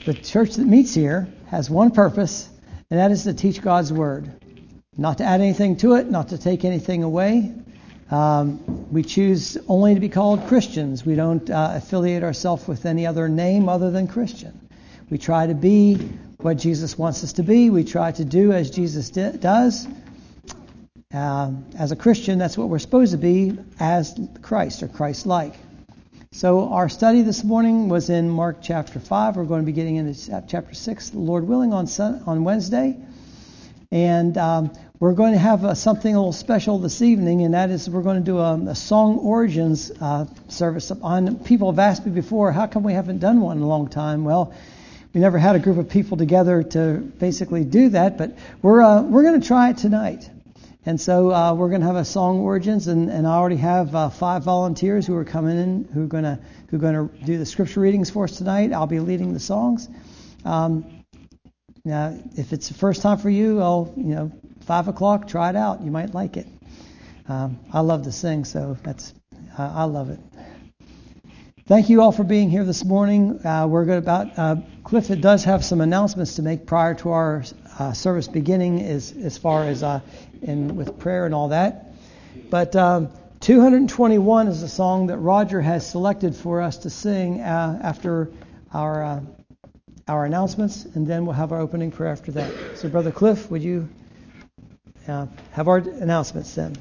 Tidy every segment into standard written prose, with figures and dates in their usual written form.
The church that meets here has one purpose, and that is to teach God's Word. Not to add anything to it, not to take anything away. We choose only to be called Christians. We don't affiliate ourselves with any other name other than Christian. We try to be what Jesus wants us to be. We try to do as Jesus does. As a Christian, that's what we're supposed to be as Christ or Christ-like. So our study this morning was in Mark chapter 5. We're going to be getting into chapter 6, Lord willing, on Wednesday. And we're going to have something a little special this evening, and that is we're going to do a Song Origins service. People have asked me before, how come we haven't done one in a long time? Well, we never had a group of people together to basically do that, but we're going to try it tonight. And so we're going to have a Song Origins, and I already have 5 volunteers who are coming in who are going to do the scripture readings for us tonight. I'll be leading the songs. Now, if it's the first time for you, 5 o'clock, try it out. You might like it. I love to sing, so I love it. Thank you all for being here this morning. Cliff does have some announcements to make prior to our service beginning, as far as with prayer and all that. But 221 is a song that Roger has selected for us to sing after our announcements, and then we'll have our opening prayer after that. So, Brother Cliff, would you have our announcements then?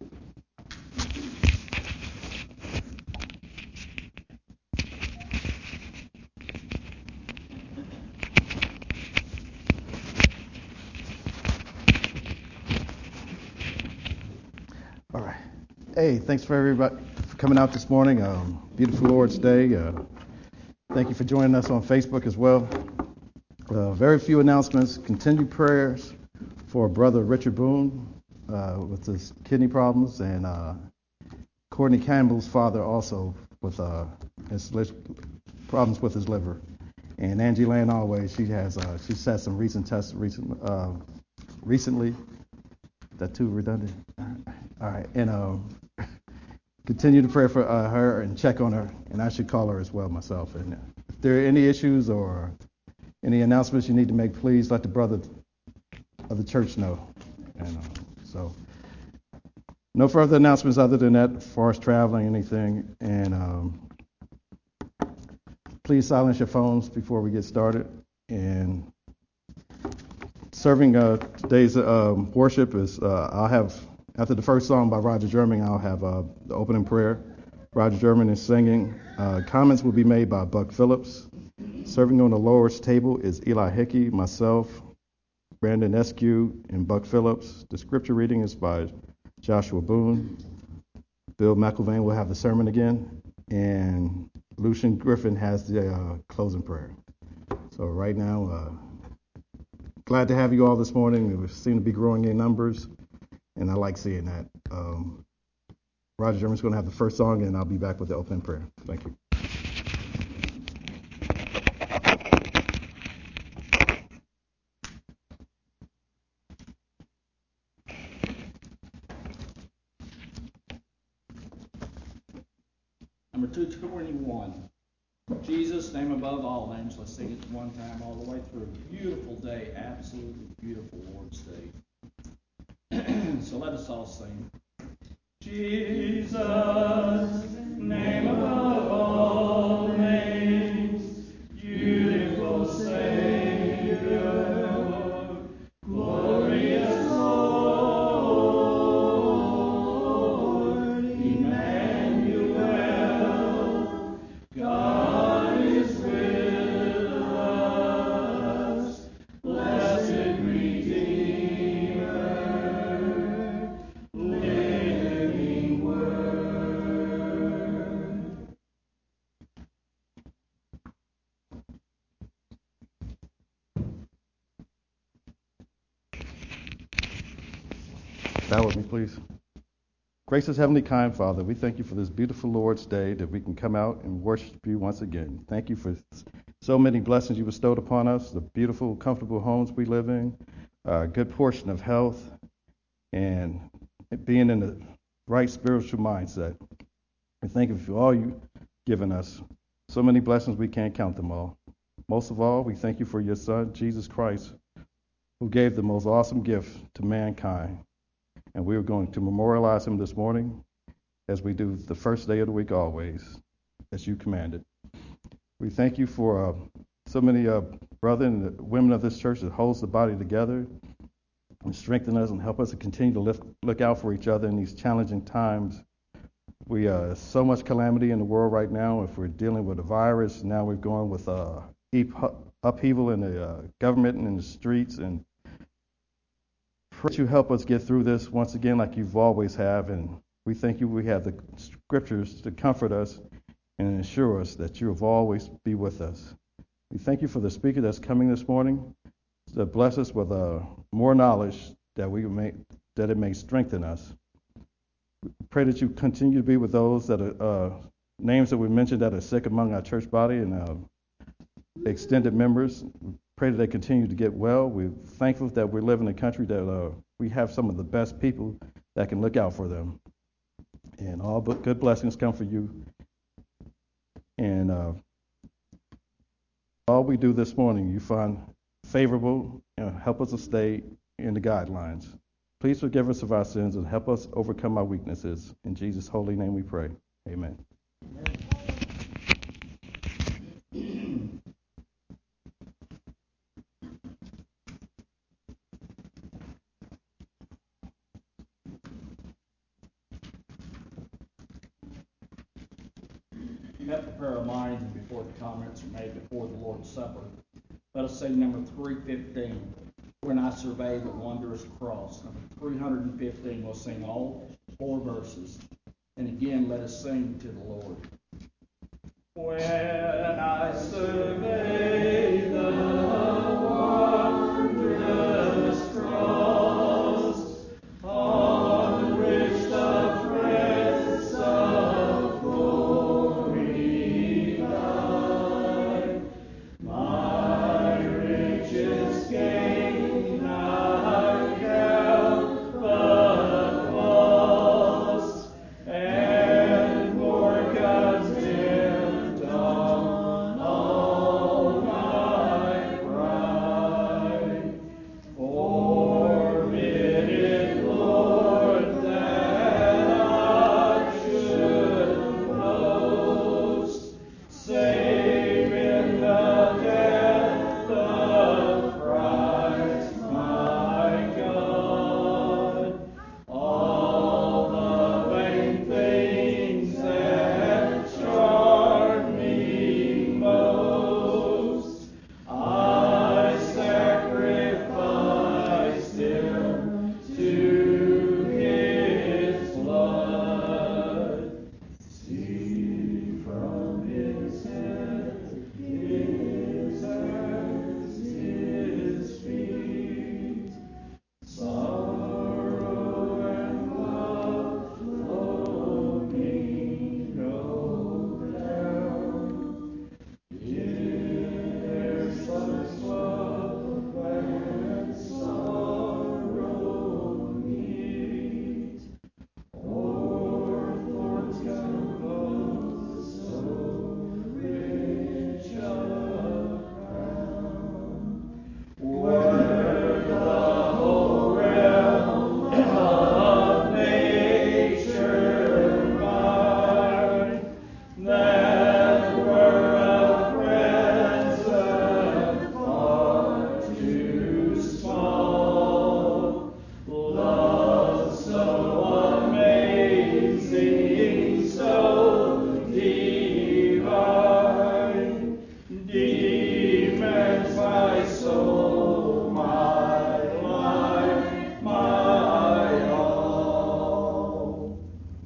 All right. Hey, thanks for everybody for coming out this morning. Beautiful Lord's Day. Thank you for joining us on Facebook as well. Very few announcements. Continued prayers for Brother Richard Boone with his kidney problems, and Courtney Campbell's father also with his problems with his liver. And Angie Lane always, she's had some recent tests recently. Is that too redundant? All right. And continue to pray for her and check on her, and I should call her as well myself. And if there are any issues or any announcements you need to make, please let the brother of the church know. And so no further announcements other than that as far as traveling, anything. And please silence your phones before we get started. And serving today's worship is I'll have, after the first song by Roger German, I'll have the opening prayer. Roger German is singing. Comments will be made by Buck Phillips. Serving on the lowest table is Eli Hickey, myself, Brandon Eskew, and Buck Phillips. The scripture reading is by Joshua Boone. Bill McIlvain will have the sermon again. And Lucian Griffin has the closing prayer. So right now, glad to have you all this morning. We seem to be growing in numbers, and I like seeing that. Roger German's going to have the first song, and I'll be back with the opening prayer. Thank you. Number 221. Jesus, name above all names. Let's sing it one time all the way through. Beautiful day, absolutely beautiful Lord's Day. So let us all sing. Jesus, name above all names, beautiful Savior, glorious Lord, Emmanuel, God is with us, blessed Redeemer, living Word. Bow with me, please. Gracious Heavenly Kind Father, we thank you for this beautiful Lord's Day that we can come out and worship you once again. Thank you for so many blessings you bestowed upon us, the beautiful, comfortable homes we live in, a good portion of health, and being in the right spiritual mindset. We thank you for all you've given us. So many blessings, we can't count them all. Most of all, we thank you for your Son, Jesus Christ, who gave the most awesome gift to mankind. And we are going to memorialize him this morning as we do the first day of the week always, as you commanded. We thank you for so many brothers and women of this church that holds the body together and strengthen us and help us to continue to look out for each other in these challenging times. We so much calamity in the world right now. If we're dealing with a virus, now we're going with upheaval in the government and in the streets. And pray that you help us get through this once again like you've always have. And we thank you we have the scriptures to comfort us and assure us that you will always be with us. We thank you for the speaker that's coming this morning to bless us with more knowledge that it may strengthen us. We pray that you continue to be with those that are names that we mentioned that are sick among our church body and extended members. We pray that they continue to get well. We're thankful that we live in a country that we have some of the best people that can look out for them. And all good blessings come for you. And all we do this morning, you find favorable and help us to stay in the guidelines. Please forgive us of our sins and help us overcome our weaknesses. In Jesus' holy name we pray. Amen. We have to prepare our minds and before the comments are made before the Lord's Supper. Let us sing number 315, When I Survey the Wondrous Cross. Number 315, we'll sing all 4 verses. And again, let us sing to the Lord. When I survey the wondrous cross, on which the Prince of Glory died, my richest gain I count but loss, and more contempt on all my pride. Forbid it, Lord, that I should boast, save in the death of Christ my God. All the vain things that charm me most, I sacrificed him to his blood. See from his head, his hands, his feet, sorrow and love flow me no down. There's such love when sorrow meet, or thorns compose so rich a crown. Were the whole realm of nature mine, that were a present far too small. Love so amazing, so divine, demands my soul, my life, my all.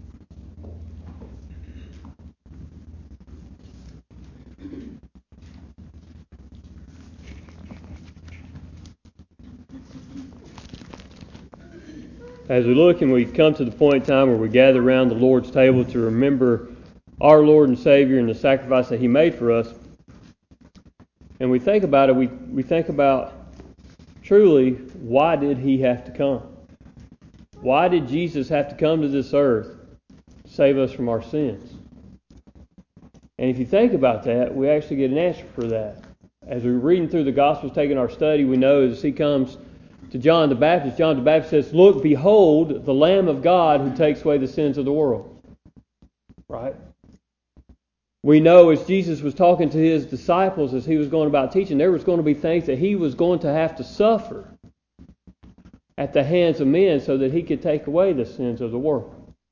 As we look and we come to the point in time where we gather around the Lord's table to remember our Lord and Savior and the sacrifice that He made for us, and we think about it, we think about truly, why did He have to come? Why did Jesus have to come to this earth to save us from our sins? And if you think about that, we actually get an answer for that. as we're reading through the Gospels, taking our study, we know as he comes to John the Baptist says, "Look, behold, the Lamb of God who takes away the sins of the world." Right? We know as Jesus was talking to his disciples, as he was going about teaching, there was going to be things that he was going to have to suffer at the hands of men so that he could take away the sins of the world.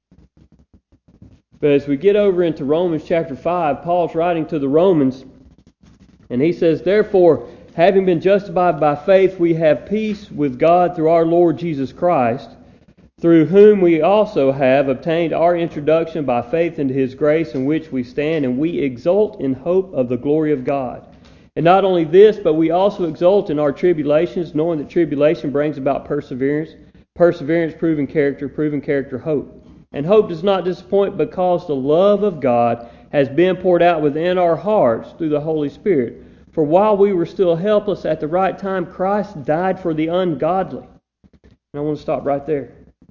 But as we get over into Romans chapter 5, Paul's writing to the Romans, and he says, "Therefore, having been justified by faith, we have peace with God through our Lord Jesus Christ, through whom we also have obtained our introduction by faith into His grace in which we stand, and we exult in hope of the glory of God. And not only this, but we also exult in our tribulations, knowing that tribulation brings about perseverance, perseverance proving character hope. And hope does not disappoint, because the love of God has been poured out within our hearts through the Holy Spirit. For while we were still helpless, at the right time Christ died for the ungodly." And I want to stop right there.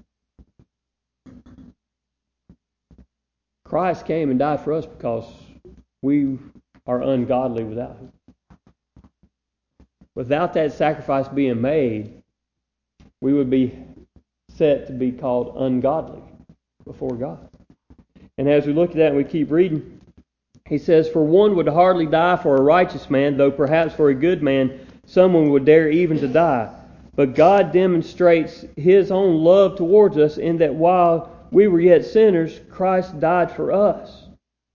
Christ came and died for us because we are ungodly without Him. Without that sacrifice being made, we would be set to be called ungodly before God. And as we look at that and we keep reading, he says, "For one would hardly die for a righteous man, though perhaps for a good man someone would dare even to die. But God demonstrates His own love towards us in that while we were yet sinners, Christ died for us."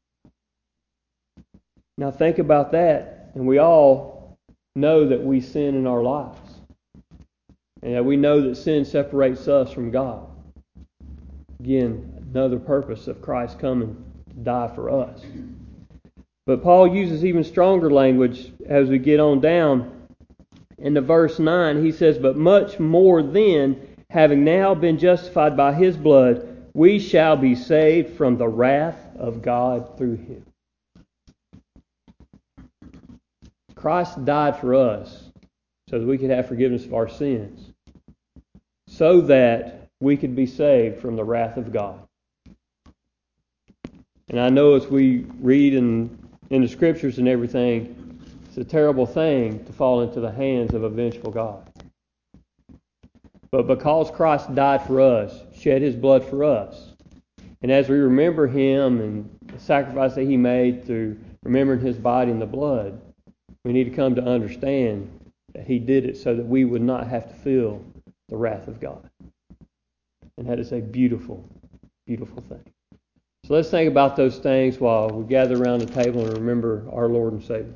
Now think about that, and we all know that we sin in our lives, and that we know that sin separates us from God. Again, another purpose of Christ coming to die for us. But Paul uses even stronger language as we get on down. In the verse 9, he says, "But much more then, having now been justified by His blood, we shall be saved from the wrath of God through Him." Christ died for us so that we could have forgiveness of our sins, so that we could be saved from the wrath of God. And I know as we read in the Scriptures and everything, it's a terrible thing to fall into the hands of a vengeful God. But because Christ died for us, shed His blood for us, and as we remember Him and the sacrifice that He made through remembering His body and the blood, we need to come to understand that He did it so that we would not have to feel the wrath of God. And that is a beautiful, beautiful thing. So let's think about those things while we gather around the table and remember our Lord and Savior.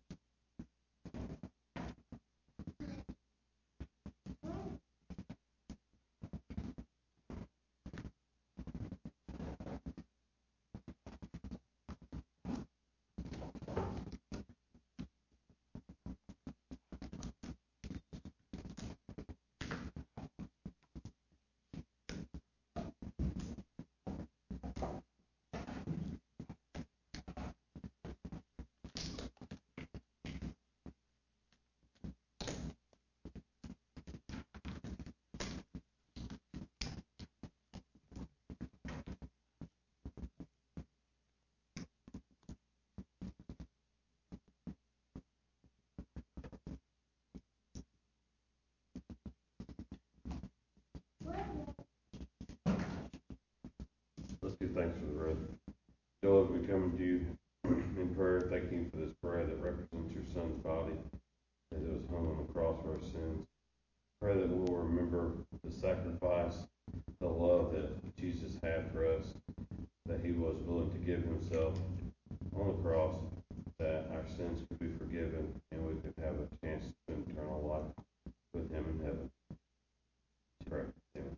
Let's give thanks for the brethren. Lord, we come to you in prayer, thanking you for this bread that represents your Son's body as it was hung on the cross for our sins. Pray that we'll remember the sacrifice, the love that Jesus had for us, that He was willing to give Himself on the cross, that our sins could be forgiven and we could have a chance to spend eternal life with Him in heaven. Let's pray. Amen.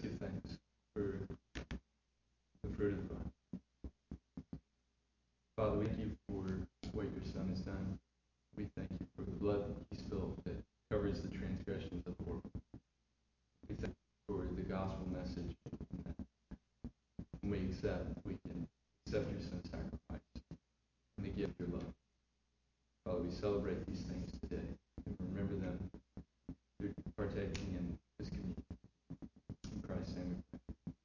give thanks for the fruit of the vine. Father, we thank you for what your Son has done. We thank you for the blood that he spilled that covers the transgressions of the world. We thank you for the gospel message that when we can accept your Son's sacrifice and the gift of your love. Father, we celebrate these things today and remember them through partaking in this communion. In Christ's name we pray.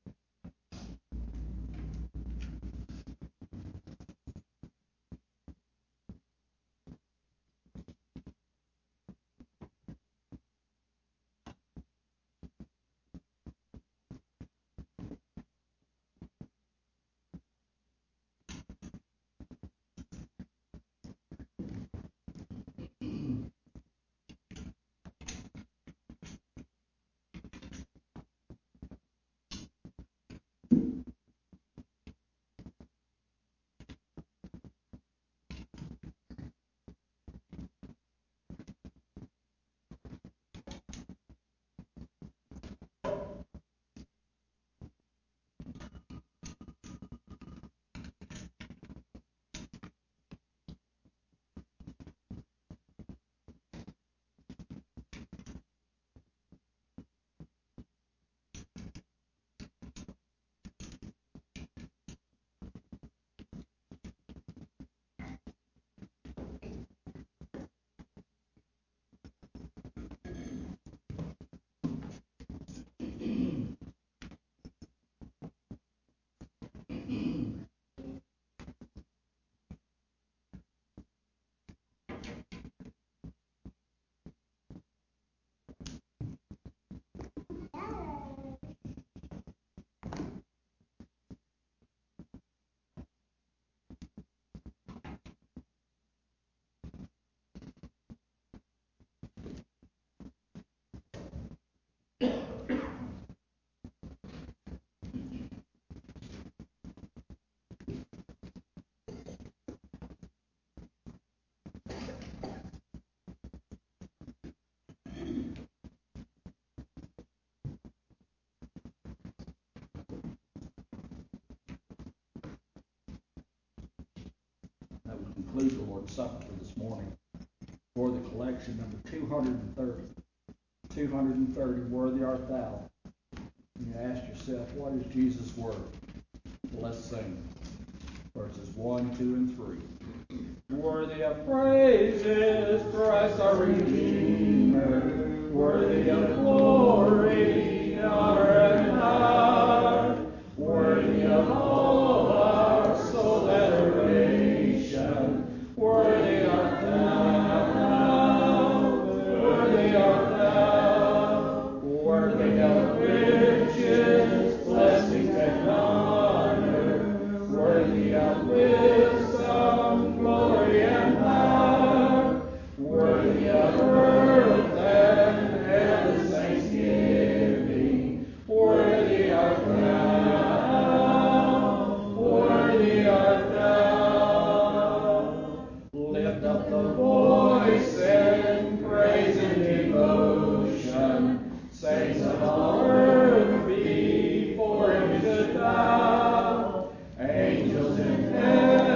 That would conclude the Lord's Supper for this morning. For the collection number 230. 230, worthy art thou. And you ask yourself, what is Jesus' word? Well, let's sing verses 1, 2, and 3. Worthy of praises, Christ our Redeemer, worthy of glory, honor, and power, worthy of all our soul adoration, worthy art thou, worthy art thou, worthy of riches, blessings, and honor, worthy of wisdom, glory, and power, worthy of earth and heaven's thanksgiving, worthy art thou, worthy art thou. Lift up the voice and praise and devotion, saints of all earth before him should bow, angels in heaven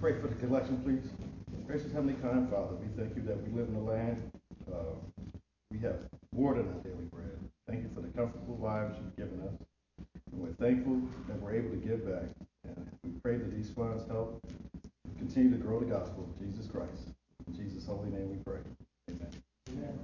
pray for the collection, please. Gracious Heavenly Kind Father, we thank you that we live in a land. We have more than our daily bread. Thank you for the comfortable lives you've given us. And we're thankful that we're able to give back. And we pray that these funds help continue to grow the gospel of Jesus Christ. In Jesus' holy name we pray. Amen. Amen.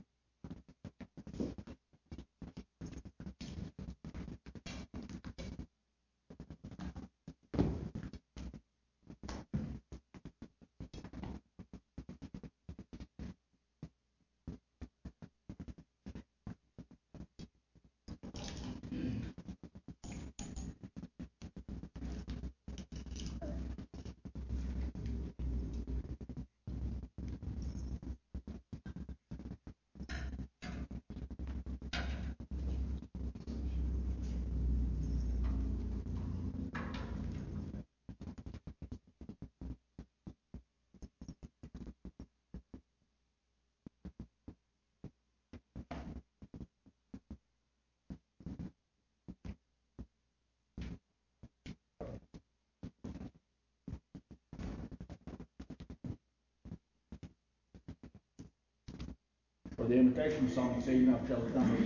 For the invocation song this evening, I've chosen number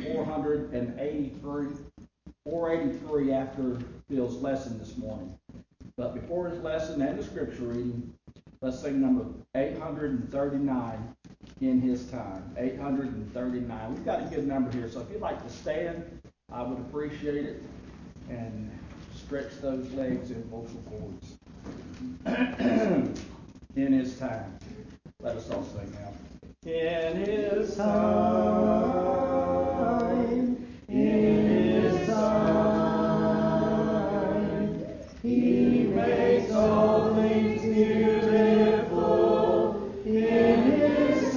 483 after Bill's lesson this morning. But before his lesson and the scripture reading, let's sing number 839 in his time. 839. We've got a good number here, so if you'd like to stand, I would appreciate it. And stretch those legs in vocal cords. In his time. Let us all sing now. In his time, he makes all things beautiful. In his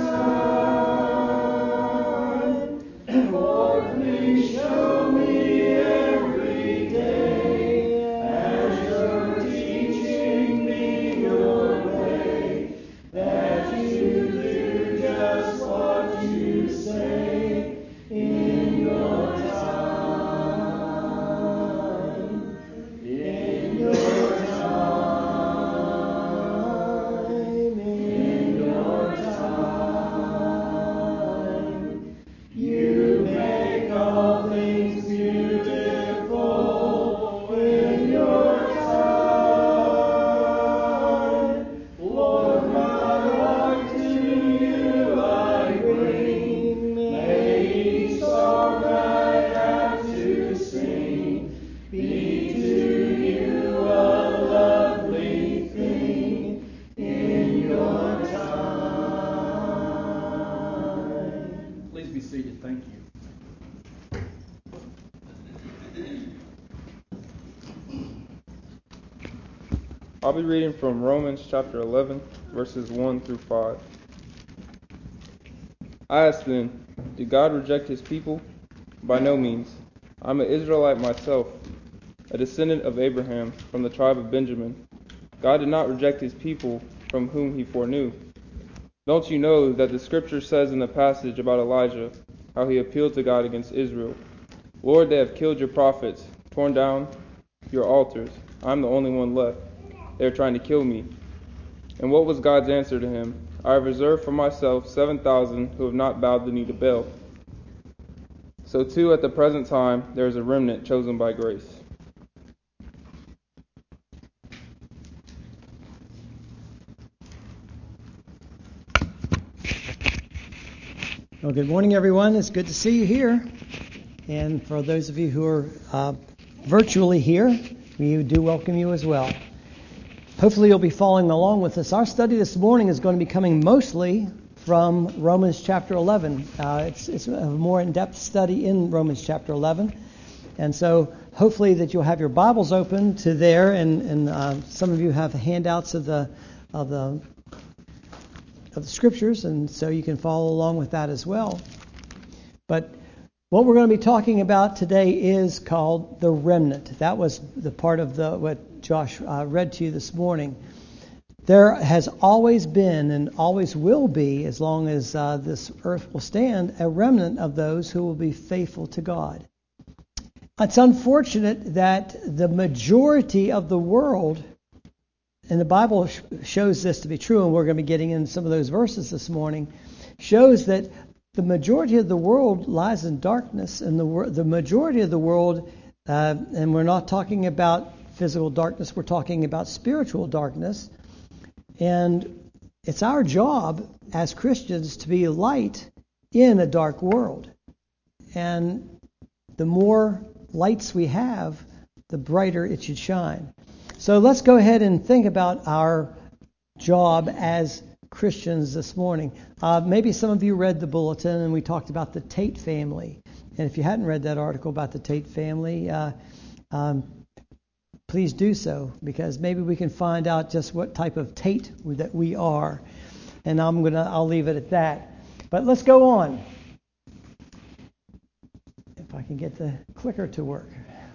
time, Lord, please show me every day as you're teaching me your way, that you do just what you say in your time. In your time. In your time. You make all things beautiful in your time. Lord, my heart to you I bring. May each song I have to sing be to you a lovely thing in your time. Please be seated. Thank you. I'll be reading from Romans chapter 11, verses 1 through 5. I ask then, did God reject his people? By no means. I'm an Israelite myself, a descendant of Abraham from the tribe of Benjamin. God did not reject his people from whom he foreknew. Don't you know that the scripture says in the passage about Elijah, how he appealed to God against Israel? Lord, they have killed your prophets, torn down your altars. I'm the only one left. They are trying to kill me. And what was God's answer to him? I have reserved for myself 7,000 who have not bowed the knee to Baal. So too at the present time there is a remnant chosen by grace. Well, good morning, everyone. It's good to see you here. And for those of you who are virtually here, we do welcome you as well. Hopefully you'll be following along with us. Our study this morning is going to be coming mostly from Romans chapter 11. It's a more in-depth study in Romans chapter 11. And so hopefully that you'll have your Bibles open to there, and some of you have handouts of the scriptures, and so you can follow along with that as well. But what we're going to be talking about today is called the remnant. That was the part of what Josh read to you this morning. There has always been and always will be, as long as this earth will stand, a remnant of those who will be faithful to God. It's unfortunate that the majority of the world and the Bible shows this to be true, and we're going to be getting in some of those verses this morning, shows that the majority of the world lies in darkness, and the majority of the world, and we're not talking about physical darkness, we're talking about spiritual darkness, and it's our job as Christians to be light in a dark world. And the more lights we have, the brighter it should shine. So let's go ahead and think about our job as Christians this morning. Maybe some of you read the bulletin, and we talked about the Tate family. And if you hadn't read that article about the Tate family, please do so, because maybe we can find out just what type of Tate that we are. And I'll leave it at that. But let's go on. If I can get the clicker to work.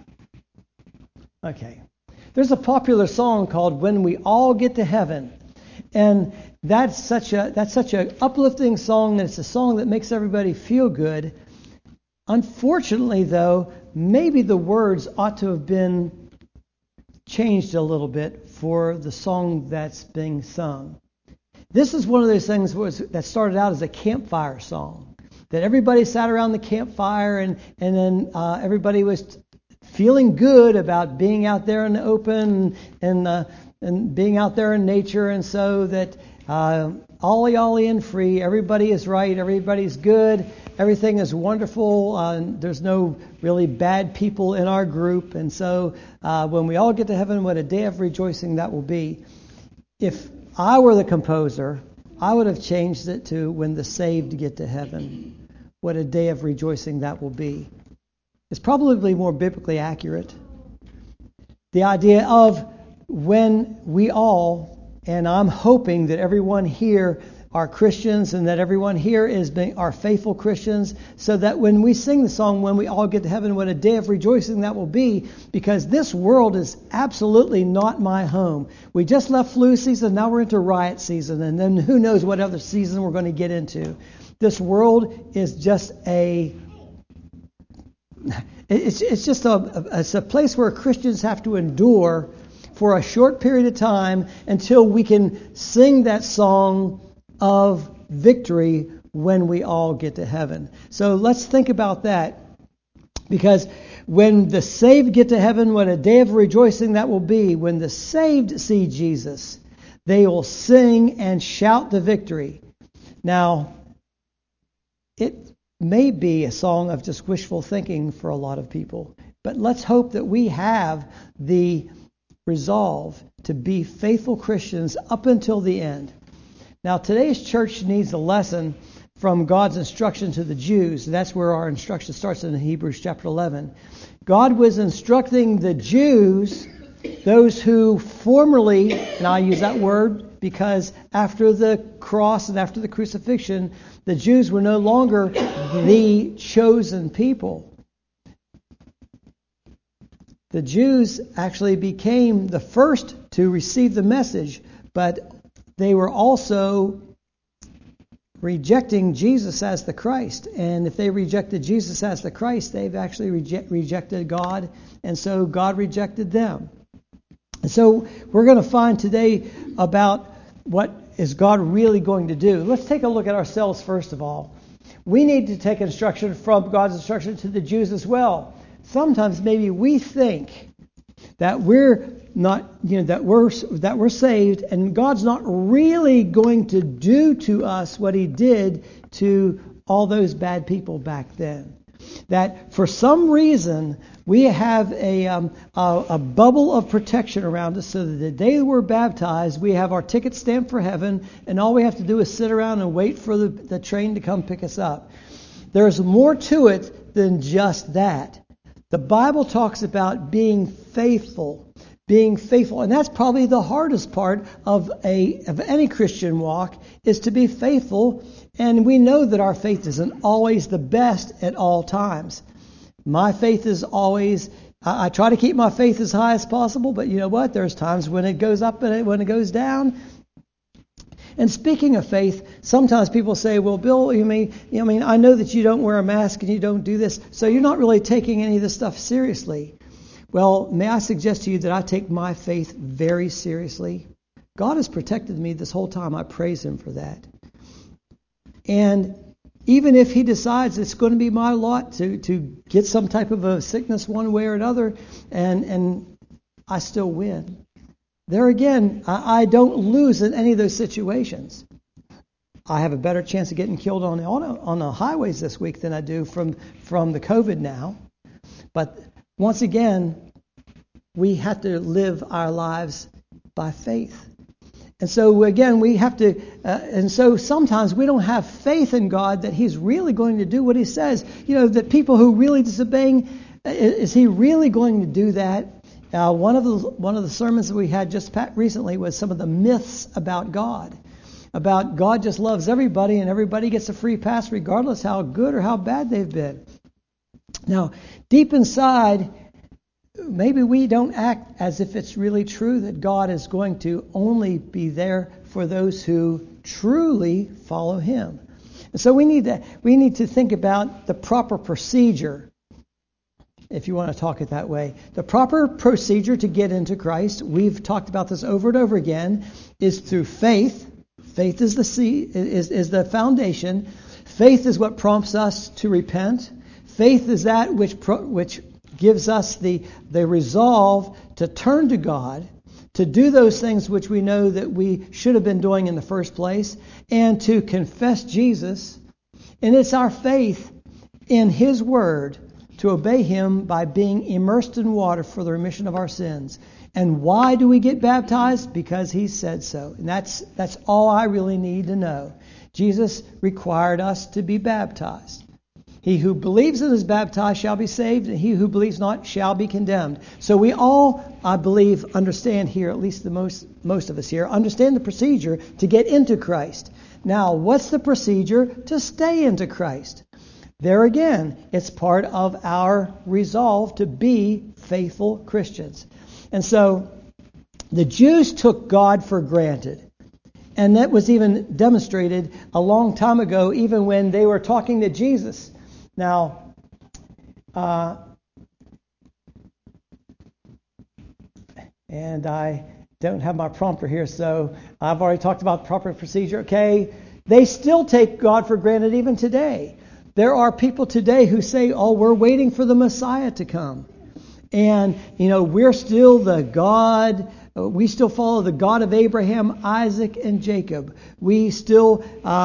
Okay. There's a popular song called "When We All Get to Heaven," and that's such a uplifting song. That it's a song that makes everybody feel good. Unfortunately, though, maybe the words ought to have been changed a little bit for the song that's being sung. This is one of those things that started out as a campfire song, that everybody sat around the campfire and then everybody was feeling good about being out there in the open and being out there in nature, and so that ollie and free, everybody is right, everybody's good, everything is wonderful, there's no really bad people in our group, and so when we all get to heaven, what a day of rejoicing that will be. If I were the composer, I would have changed it to "When the saved get to heaven, what a day of rejoicing that will be." It's probably more biblically accurate. The idea of when we all, and I'm hoping that everyone here are Christians and that everyone here are faithful Christians, so that when we sing the song "When We All Get to Heaven, what a day of rejoicing that will be," because this world is absolutely not my home. We just left flu season, now we're into riot season, and then who knows what other season we're going to get into. This world is just it's a place where Christians have to endure for a short period of time until we can sing that song of victory when we all get to heaven. So let's think about that, because when the saved get to heaven, what a day of rejoicing that will be. When the saved see Jesus, they will sing and shout the victory. Now, it may be a song of just wishful thinking for a lot of people, but let's hope that we have the resolve to be faithful Christians up until the end. Now, today's church needs a lesson from God's instruction to the Jews. That's where our instruction starts in Hebrews chapter 11. God was instructing the Jews, those who formerly, and I use that word because after the cross and after the crucifixion, the Jews were no longer the chosen people. The Jews actually became the first to receive the message, but they were also rejecting Jesus as the Christ. And if they rejected Jesus as the Christ, they've actually rejected God, and so God rejected them. And so we're going to find today about what is God really going to do. Let's take a look at ourselves first of all. We need to take instruction from God's instruction to the Jews as well. Sometimes maybe we think that we're not, that we're saved, and God's not really going to do to us what He did to all those bad people back then. That for some reason we have a bubble of protection around us, so that the day we're baptized, we have our ticket stamped for heaven, and all we have to do is sit around and wait for the train to come pick us up. There's more to it than just that. The Bible talks about being faithful, and that's probably the hardest part of any Christian walk, is to be faithful. And we know that our faith isn't always the best at all times. My faith is always, I try to keep my faith as high as possible, but you know what? There's times when it goes up and when it goes down. And speaking of faith, sometimes people say, "Well, Bill, I know that you don't wear a mask and you don't do this, so you're not really taking any of this stuff seriously." Well, may I suggest to you that I take my faith very seriously. God has protected me this whole time. I praise Him for that. And even if He decides it's going to be my lot to get some type of a sickness one way or another, and I still win. There again, I don't lose in any of those situations. I have a better chance of getting killed on the highways this week than I do from the COVID now. But once again, we have to live our lives by faith. And so again, we have to, and so sometimes we don't have faith in God that He's really going to do what He says. That people who really disobeying, is He really going to do that? One of the sermons that we had just recently was some of the myths about God. About God just loves everybody and everybody gets a free pass regardless how good or how bad they've been. Now, deep inside, maybe we don't act as if it's really true that God is going to only be there for those who truly follow Him. And so we need to think about the proper procedure, if you want to talk it that way. The proper procedure to get into Christ, we've talked about this over and over again, is through faith. Faith is the foundation. Faith is what prompts us to repent. Faith is that which gives us the resolve to turn to God, to do those things which we know that we should have been doing in the first place, and to confess Jesus. And it's our faith in His Word to obey Him by being immersed in water for the remission of our sins. And why do we get baptized? Because He said so. And that's all I really need to know. Jesus required us to be baptized. He who believes and is baptized shall be saved, and he who believes not shall be condemned. So we all, I believe, understand here, at least the most of us here, understand the procedure to get into Christ. Now, what's the procedure to stay into Christ? There again, it's part of our resolve to be faithful Christians. And so the Jews took God for granted. And that was even demonstrated a long time ago, even when they were talking to Jesus. Now, and I don't have my prompter here, so I've already talked about the proper procedure. Okay, they still take God for granted even today. There are people today who say, "Oh, we're waiting for the Messiah to come." And, we're still the God, we still follow the God of Abraham, Isaac, and Jacob. We still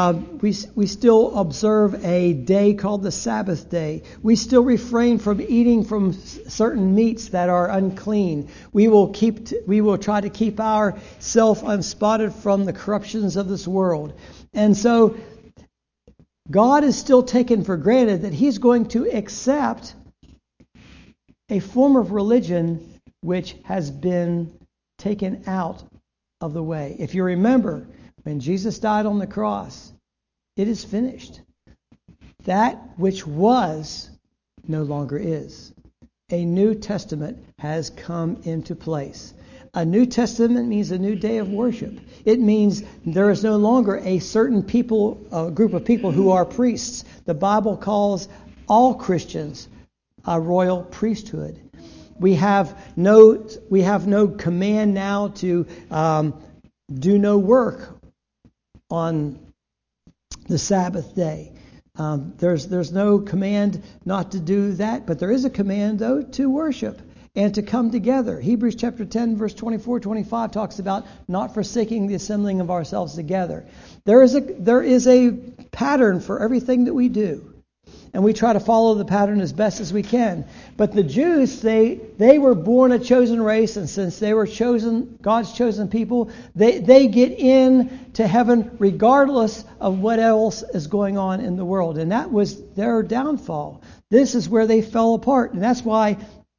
observe a day called the Sabbath day. We still refrain from eating from certain meats that are unclean. We will try to keep ourselves unspotted from the corruptions of this world. And so God is still taken for granted that He's going to accept a form of religion which has been taken out of the way. If you remember, when Jesus died on the cross, it is finished. That which was no longer is. A New Testament has come into place. A New Testament means a new day of worship. It means there is no longer a certain group of people who are priests. The Bible calls all Christians a royal priesthood. We have no command now to do no work on the Sabbath day. There's no command not to do that, but there is a command though to worship and to come together. Hebrews chapter 10 verse 24-25 talks about not forsaking the assembling of ourselves together. There is a pattern for everything that we do. And we try to follow the pattern as best as we can. But the Jews, they were born a chosen race, and since they were God's chosen people, they get in to heaven regardless of what else is going on in the world. And that was their downfall. This is where they fell apart. And that's why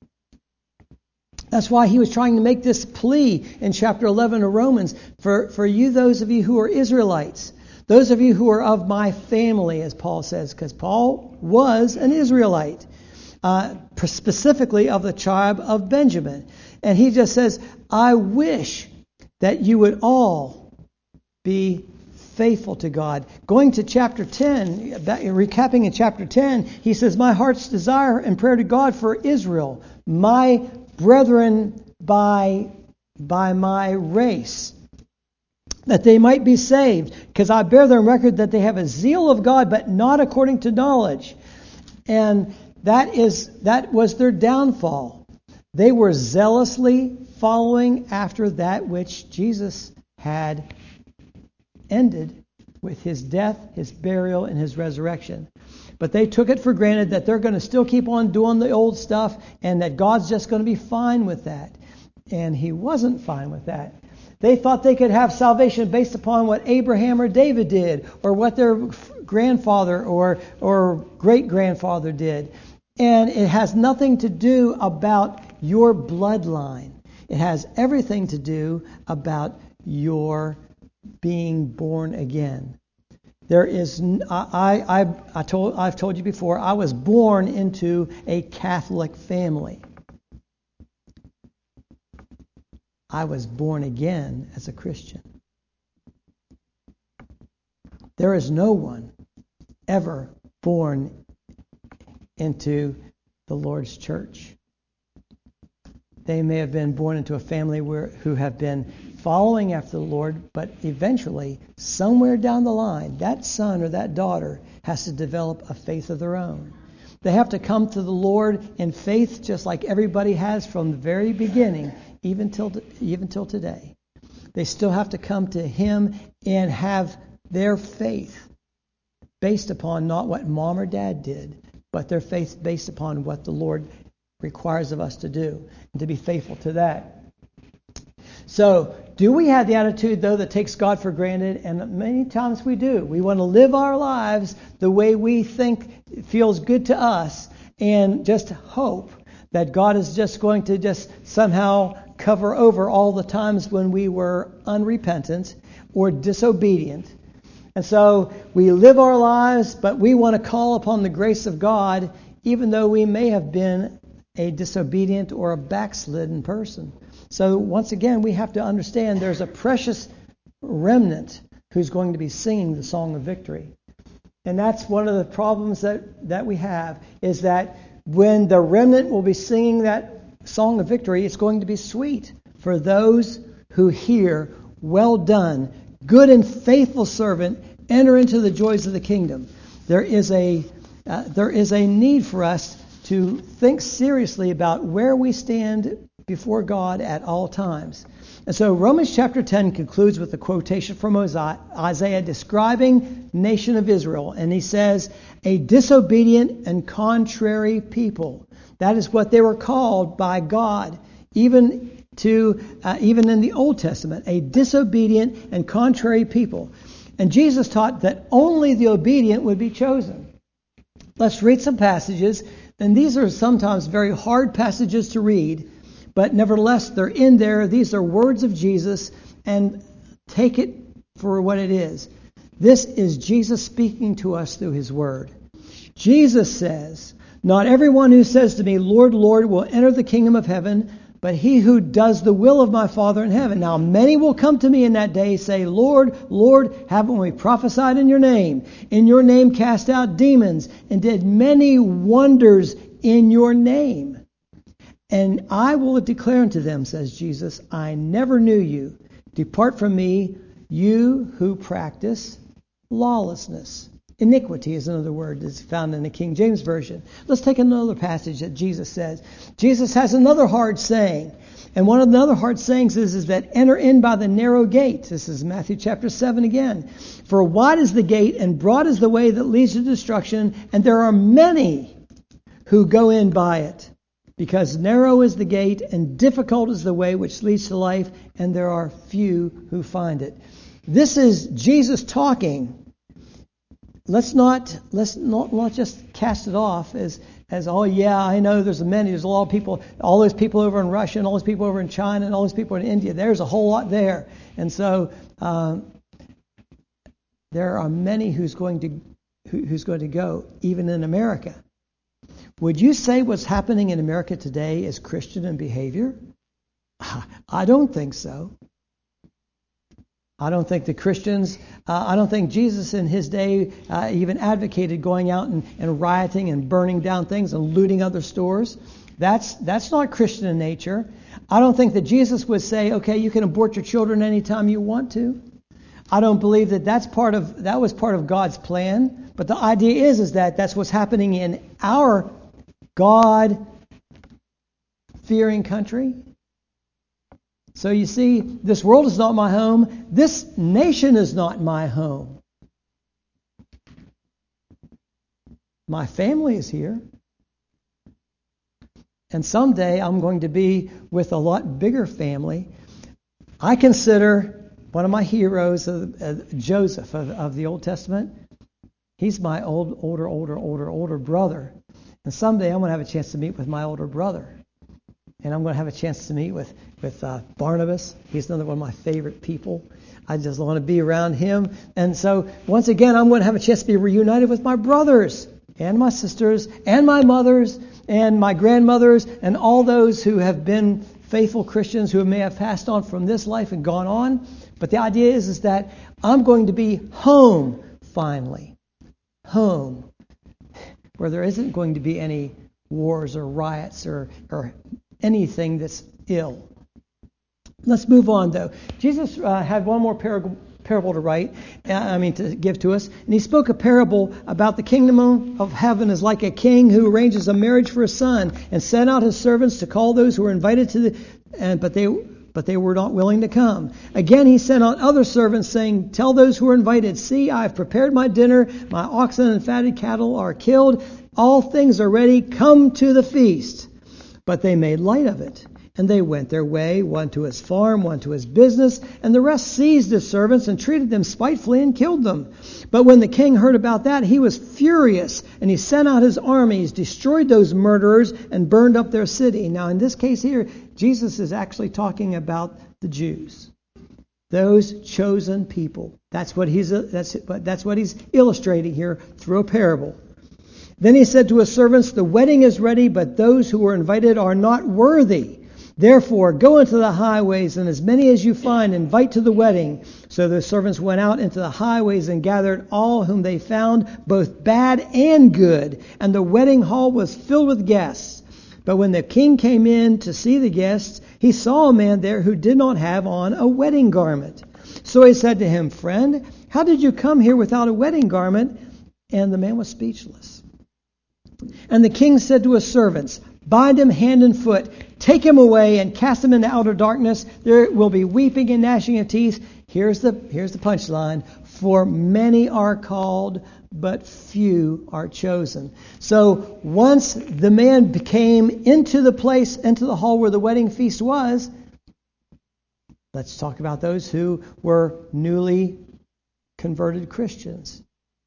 he was trying to make this plea in chapter 11 of Romans for you, those of you who are Israelites. Those of you who are of my family, as Paul says, because Paul was an Israelite, specifically of the tribe of Benjamin. And he just says, I wish that you would all be faithful to God. Going to chapter 10, recapping in chapter 10, he says, my heart's desire and prayer to God for Israel, my brethren by my race, that they might be saved. Because I bear them record that they have a zeal of God, but not according to knowledge. And that was their downfall. They were zealously following after that which Jesus had ended with his death, his burial, and his resurrection. But they took it for granted that they're going to still keep on doing the old stuff and that God's just going to be fine with that. And he wasn't fine with that. They thought they could have salvation based upon what Abraham or David did, or what their grandfather or great-grandfather did. And it has nothing to do about your bloodline. It has everything to do about your being born again. There is, I've told you before, I was born into a Catholic family. I was born again as a Christian. There is no one ever born into the Lord's church. They may have been born into a family who have been following after the Lord, but eventually, somewhere down the line, that son or that daughter has to develop a faith of their own. They have to come to the Lord in faith just like everybody has from the very beginning, even till today. They still have to come to Him and have their faith based upon not what mom or dad did, but their faith based upon what the Lord requires of us to do, and to be faithful to that. So, do we have the attitude, though, that takes God for granted? And many times we do. We want to live our lives the way we think feels good to us, and just hope that God is just going to just somehow cover over all the times when we were unrepentant or disobedient. And so we live our lives, but we want to call upon the grace of God, even though we may have been a disobedient or a backslidden person. So once again, we have to understand there's a precious remnant who's going to be singing the song of victory. And that's one of the problems that we have, is that when the remnant will be singing that song of victory, it's going to be sweet for those who hear, "Well done, good and faithful servant, enter into the joys of the kingdom." There is a need for us to think seriously about where we stand before God at all times. And so Romans chapter 10 concludes with a quotation from Isaiah describing the nation of Israel. And he says, "A disobedient and contrary people." That is what they were called by God, even in the Old Testament, a disobedient and contrary people. And Jesus taught that only the obedient would be chosen. Let's read some passages. And these are sometimes very hard passages to read, but nevertheless, they're in there. These are words of Jesus, and take it for what it is. This is Jesus speaking to us through His Word. Jesus says, "Not everyone who says to me, 'Lord, Lord,' will enter the kingdom of heaven, but he who does the will of my Father in heaven. Now many will come to me in that day, say, 'Lord, Lord, haven't we prophesied in your name? In your name cast out demons, and did many wonders in your name?' And I will declare unto them," says Jesus, "I never knew you. Depart from me, you who practice lawlessness." Iniquity is another word that's found in the King James Version. Let's take another passage that Jesus says. Jesus has another hard saying. And one of the other hard sayings is that enter in by the narrow gate. This is Matthew chapter 7 again. "For wide is the gate and broad is the way that leads to destruction, and there are many who go in by it. Because narrow is the gate and difficult is the way which leads to life, and there are few who find it." This is Jesus talking. Let's not just cast it off as oh yeah, I know there's a lot of people, all those people over in Russia and all those people over in China and all those people in India. There's a whole lot there, and so there are many who's going to go, even in America. Would you say what's happening in America today is Christian in behavior? I don't think so. I don't think the Christians, I don't think Jesus in his day even advocated going out and rioting and burning down things and looting other stores. That's not Christian in nature. I don't think that Jesus would say, okay, you can abort your children anytime you want to. I don't believe that that was part of God's plan. But the idea is that that's what's happening in our God-fearing country. So you see, this world is not my home. This nation is not my home. My family is here. And someday I'm going to be with a lot bigger family. I consider one of my heroes, Joseph of the Old Testament. He's my older brother. And someday I'm going to have a chance to meet with my older brother. And I'm going to have a chance to meet with Barnabas. He's another one of my favorite people. I just want to be around him. And so, once again, I'm going to have a chance to be reunited with my brothers and my sisters and my mothers and my grandmothers and all those who have been faithful Christians who may have passed on from this life and gone on. But the idea is that I'm going to be home finally. Home. Where there isn't going to be any wars or riots or anything that's ill. Let's move on, though. Jesus had one more parable to give to us. And he spoke a parable about the kingdom of heaven is like a king who arranges a marriage for his son and sent out his servants to call those who were invited but they were not willing to come. Again, he sent out other servants, saying, tell those who are invited, see, I have prepared my dinner. My oxen and fatted cattle are killed. All things are ready. Come to the feast. But they made light of it. And they went their way, one to his farm, one to his business, and the rest seized his servants and treated them spitefully and killed them. But when the king heard about that, he was furious, and he sent out his armies, destroyed those murderers, and burned up their city. Now, in this case here, Jesus is actually talking about the Jews, those chosen people. That's what he's illustrating here through a parable. Then he said to his servants, the wedding is ready, but those who were invited are not worthy. Therefore, go into the highways, and as many as you find, invite to the wedding. So the servants went out into the highways and gathered all whom they found, both bad and good. And the wedding hall was filled with guests. But when the king came in to see the guests, he saw a man there who did not have on a wedding garment. So he said to him, friend, how did you come here without a wedding garment? And the man was speechless. And the king said to his servants, bind him hand and foot, take him away and cast him into outer darkness. There will be weeping and gnashing of teeth. Here's the punchline. For many are called, but few are chosen. So once the man came into the hall where the wedding feast was, let's talk about those who were newly converted Christians.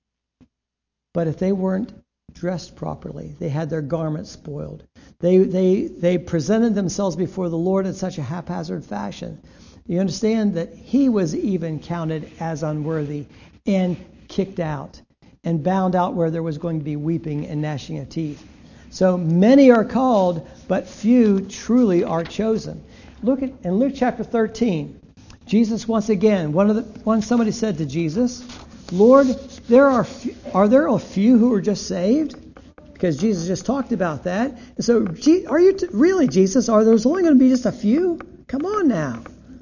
But if they weren't dressed properly, they had their garments spoiled. They presented themselves before the Lord in such a haphazard fashion. You understand that he was even counted as unworthy and kicked out and bound out where there was going to be weeping and gnashing of teeth. So many are called, but few truly are chosen. Look at in Luke chapter 13. Jesus once again, somebody said to Jesus, Lord, are there a few who are just saved? Because Jesus just talked about that. And so, are you really, Jesus? Are there only going to be just a few? Come on now.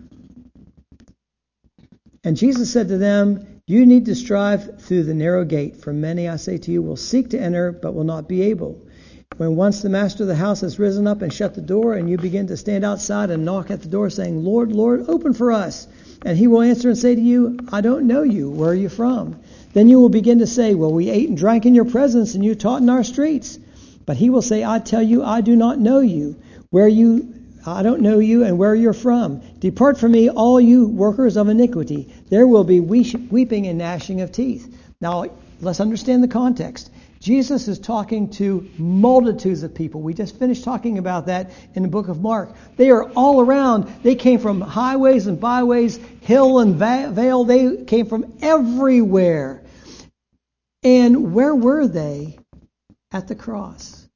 And Jesus said to them, you need to strive through the narrow gate. For many, I say to you, will seek to enter, but will not be able. When once the master of the house has risen up and shut the door, and you begin to stand outside and knock at the door, saying, Lord, Lord, open for us. And he will answer and say to you, I don't know you. Where are you from? Then you will begin to say, well, we ate and drank in your presence, and you taught in our streets. But he will say, I tell you, I do not know you. I don't know you, and where you're from. Depart from me, all you workers of iniquity. There will be weeping and gnashing of teeth. Now, let's understand the context. Jesus is talking to multitudes of people. We just finished talking about that in the book of Mark. They are all around. They came from highways and byways, hill and vale. They came from everywhere. And where were they? At the cross.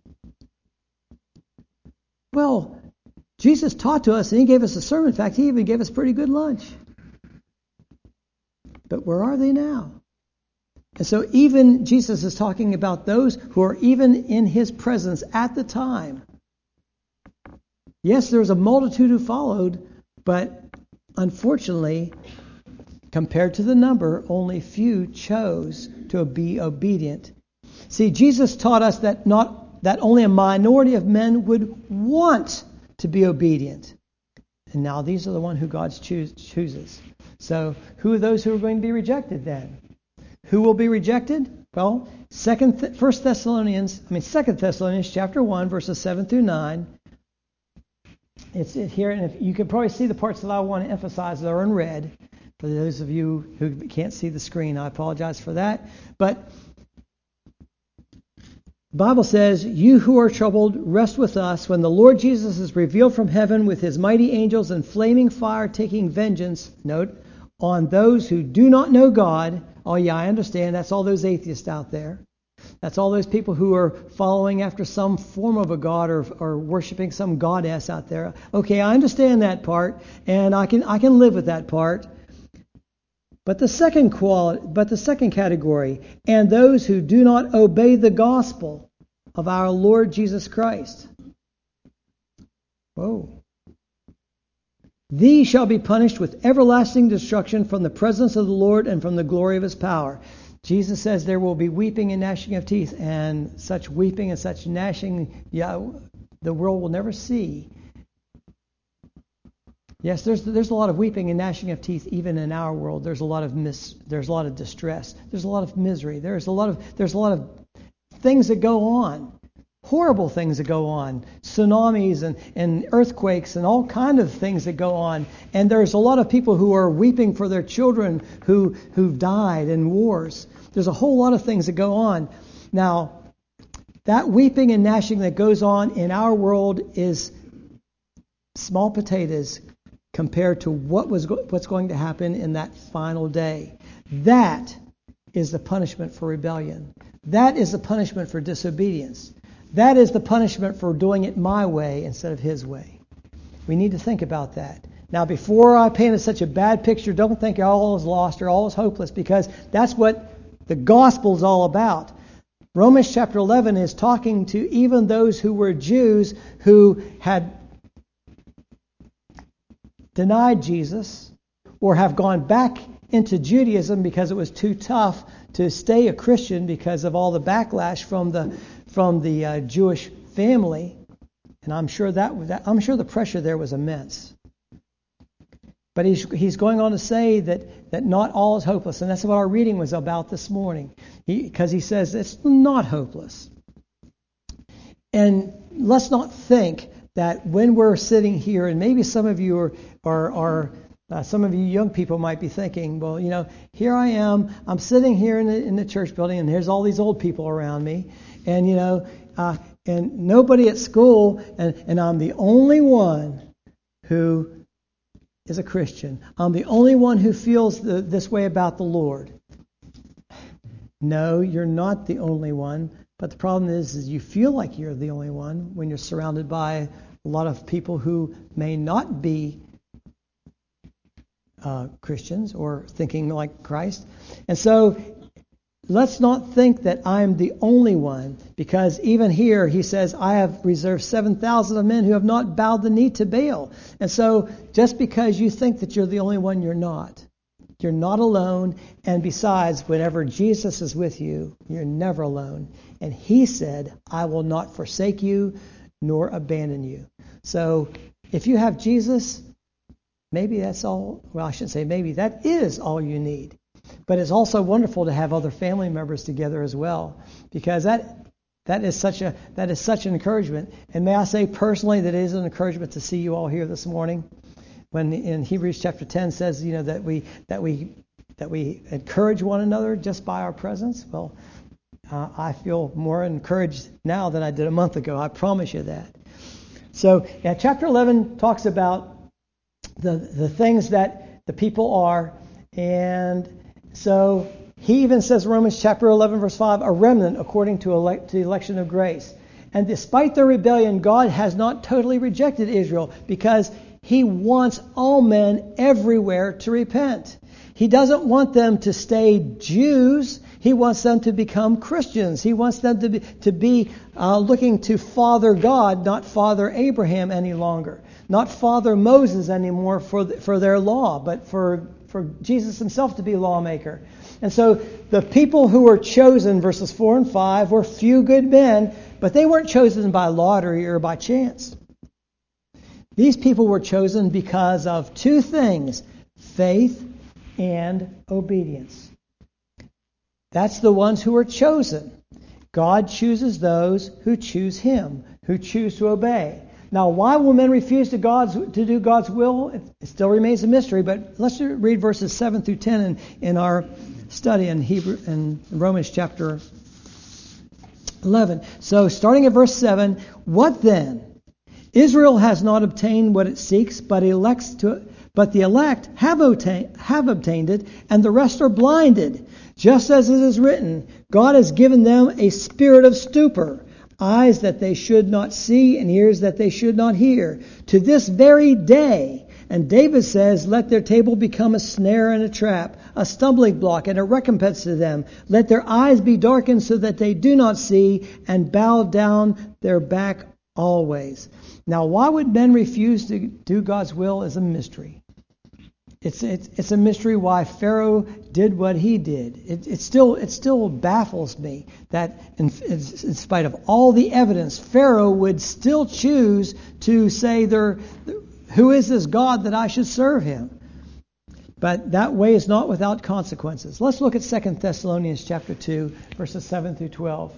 Well, Jesus taught to us and he gave us a sermon. In fact, he even gave us pretty good lunch. But where are they now? And so even Jesus is talking about those who are even in his presence at the time. Yes, there's a multitude who followed, but unfortunately, Compared to the number, only few chose to be obedient. See, Jesus taught us that only a minority of men would want to be obedient. And now these are the ones who God chooses. So who are those who are going to be rejected then? Who will be rejected? Well, 2 Thessalonians chapter 1, verses 7 through 9. It's here, and if you can probably see the parts that I want to emphasize that are in red. For those of you who can't see the screen, I apologize for that. But the Bible says, "You who are troubled, rest with us when the Lord Jesus is revealed from heaven with his mighty angels in flaming fire, taking vengeance," note, "on those who do not know God." Oh yeah, I understand. That's all those atheists out there. That's all those people who are following after some form of a god or worshiping some goddess out there. Okay, I understand that part, and I can live with that part. But the second category, "and those who do not obey the gospel of our Lord Jesus Christ." Whoa. "These shall be punished with everlasting destruction from the presence of the Lord and from the glory of his power." Jesus says there will be weeping and gnashing of teeth, and such weeping and such gnashing, the world will never see. Yes, there's a lot of weeping and gnashing of teeth even in our world. There's a lot of distress. There's a lot of misery. There's a lot of things that go on. Horrible things that go on. Tsunamis and earthquakes and all kind of things that go on. And there's a lot of people who are weeping for their children who've died in wars. There's a whole lot of things that go on. Now, that weeping and gnashing that goes on in our world is small potatoes compared to what's going to happen in that final day. That is the punishment for rebellion. That is the punishment for disobedience. That is the punishment for doing it my way instead of his way. We need to think about that. Now, before I painted such a bad picture, don't think all is lost or all is hopeless, because that's what the gospel is all about. Romans chapter 11 is talking to even those who were Jews who had denied Jesus or have gone back into Judaism because it was too tough to stay a Christian because of all the backlash from the Jewish family, and I'm sure the pressure there was immense. But he's going on to say that not all is hopeless, and that's what our reading was about this morning, because he says it's not hopeless. And let's not think that when we're sitting here, and maybe some of you are some of you young people might be thinking, well, here I am, I'm sitting here in the church building, and there's all these old people around me, and and nobody at school, and I'm the only one who is a Christian. I'm the only one who feels this way about the Lord. No, you're not the only one. But the problem is you feel like you're the only one when you're surrounded by a lot of people who may not be Christians or thinking like Christ. And so let's not think that I'm the only one, because even here he says, I have reserved 7,000 of men who have not bowed the knee to Baal. And so just because you think that you're the only one, you're not. You're not alone. And besides, whenever Jesus is with you, you're never alone. And he said, I will not forsake you nor abandon you. So if you have Jesus, maybe that's all. Well, I shouldn't say maybe. That is all you need. But it's also wonderful to have other family members together as well, because that is such an encouragement. And may I say personally that it is an encouragement to see you all here this morning. When in Hebrews chapter 10 says, that we encourage one another just by our presence. Well, I feel more encouraged now than I did a month ago. I promise you that. So, chapter 11 talks about the things that the people are, and so he even says, Romans chapter 11, verse 5, a remnant according to the election of grace. And despite their rebellion, God has not totally rejected Israel, because he wants all men everywhere to repent. He doesn't want them to stay Jews. He wants them to become Christians. He wants them to be looking to Father God, not Father Abraham any longer, not Father Moses anymore for their law, but for for Jesus himself to be lawmaker. And so the people who were chosen, verses 4 and 5, were few good men, but they weren't chosen by lottery or by chance. These people were chosen because of two things: faith and obedience. That's the ones who are chosen. God chooses those who choose Him, who choose to obey. Now, why will men refuse to do God's will? It still remains a mystery, but let's read verses 7 through 10 in our study in Romans chapter 11. So, starting at verse 7, what then? Israel has not obtained what it seeks, but the elect have obtained it, and the rest are blinded. Just as it is written, God has given them a spirit of stupor, eyes that they should not see and ears that they should not hear, to this very day. And David says, let their table become a snare and a trap, a stumbling block and a recompense to them. Let their eyes be darkened so that they do not see, and bow down their back always. Now, why would men refuse to do God's will is a mystery. It's a mystery why Pharaoh did what he did. It still baffles me that in spite of all the evidence, Pharaoh would still choose to say, who is this God that I should serve him? But that way is not without consequences. Let's look at 2 Thessalonians chapter 2, verses 7 through 12.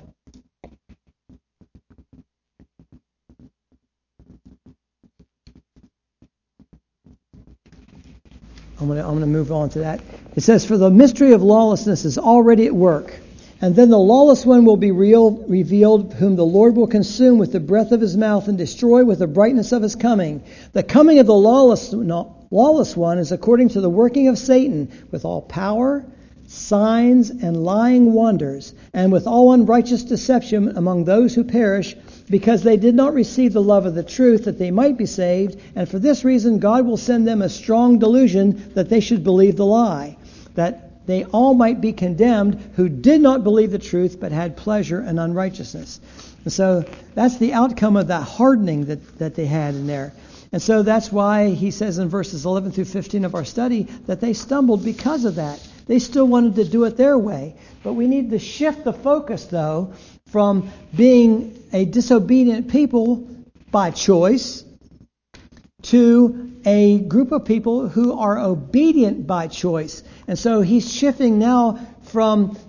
I'm going to move on to that. It says, for the mystery of lawlessness is already at work, and then the lawless one will be revealed, whom the Lord will consume with the breath of his mouth and destroy with the brightness of his coming. The coming of the lawless one is according to the working of Satan, with all power, signs, and lying wonders, and with all unrighteous deception among those who perish, because they did not receive the love of the truth, that they might be saved. And for this reason God will send them a strong delusion, that they should believe the lie, that they all might be condemned who did not believe the truth, but had pleasure in unrighteousness. And so that's the outcome of that hardening that they had in there. And so that's why he says in verses 11 through 15 of our study that they stumbled because of that. They still wanted to do it their way. But we need to shift the focus, though, from being a disobedient people by choice to a group of people who are obedient by choice. And so he's shifting now from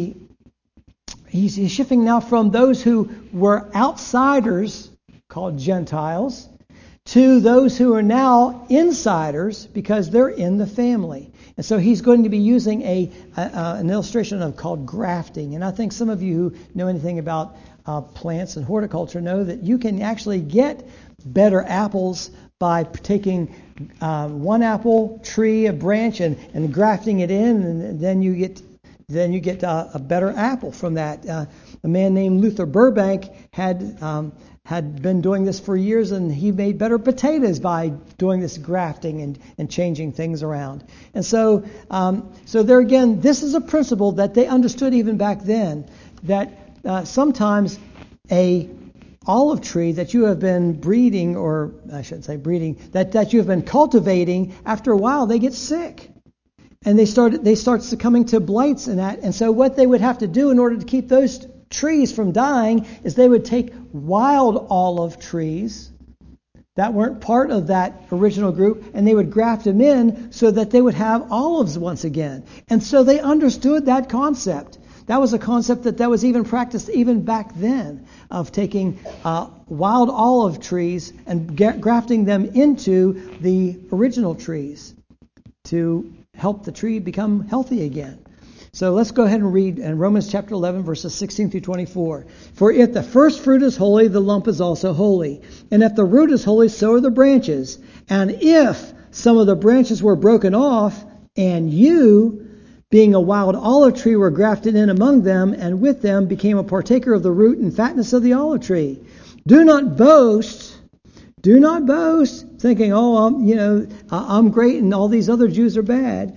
those who were outsiders, called Gentiles, to those who are now insiders because they're in the family. And so he's going to be using an illustration called grafting. And I think some of you who know anything about plants and horticulture know that you can actually get better apples by taking one apple tree, a branch, and grafting it in, and then you get a better apple from that. A man named Luther Burbank had been doing this for years, and he made better potatoes by doing this grafting and changing things around. And so there again, this is a principle that they understood even back then, that sometimes a olive tree that you have been breeding, or I shouldn't say breeding, that you have been cultivating, after a while they get sick. And they start succumbing to blights and that. And so what they would have to do in order to keep those trees from dying is they would take wild olive trees that weren't part of that original group, and they would graft them in so that they would have olives once again. And so they understood that concept. That was a concept that was even practiced even back then, of taking wild olive trees and grafting them into the original trees to help the tree become healthy again. So let's go ahead and read in Romans chapter 11, verses 16 through 24. For if the first fruit is holy, the lump is also holy. And if the root is holy, so are the branches. And if some of the branches were broken off, and you, being a wild olive tree, were grafted in among them, and with them became a partaker of the root and fatness of the olive tree. Do not boast, thinking, I'm great and all these other Jews are bad.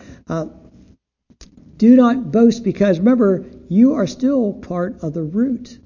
Do not boast, because remember, you are still part of the root.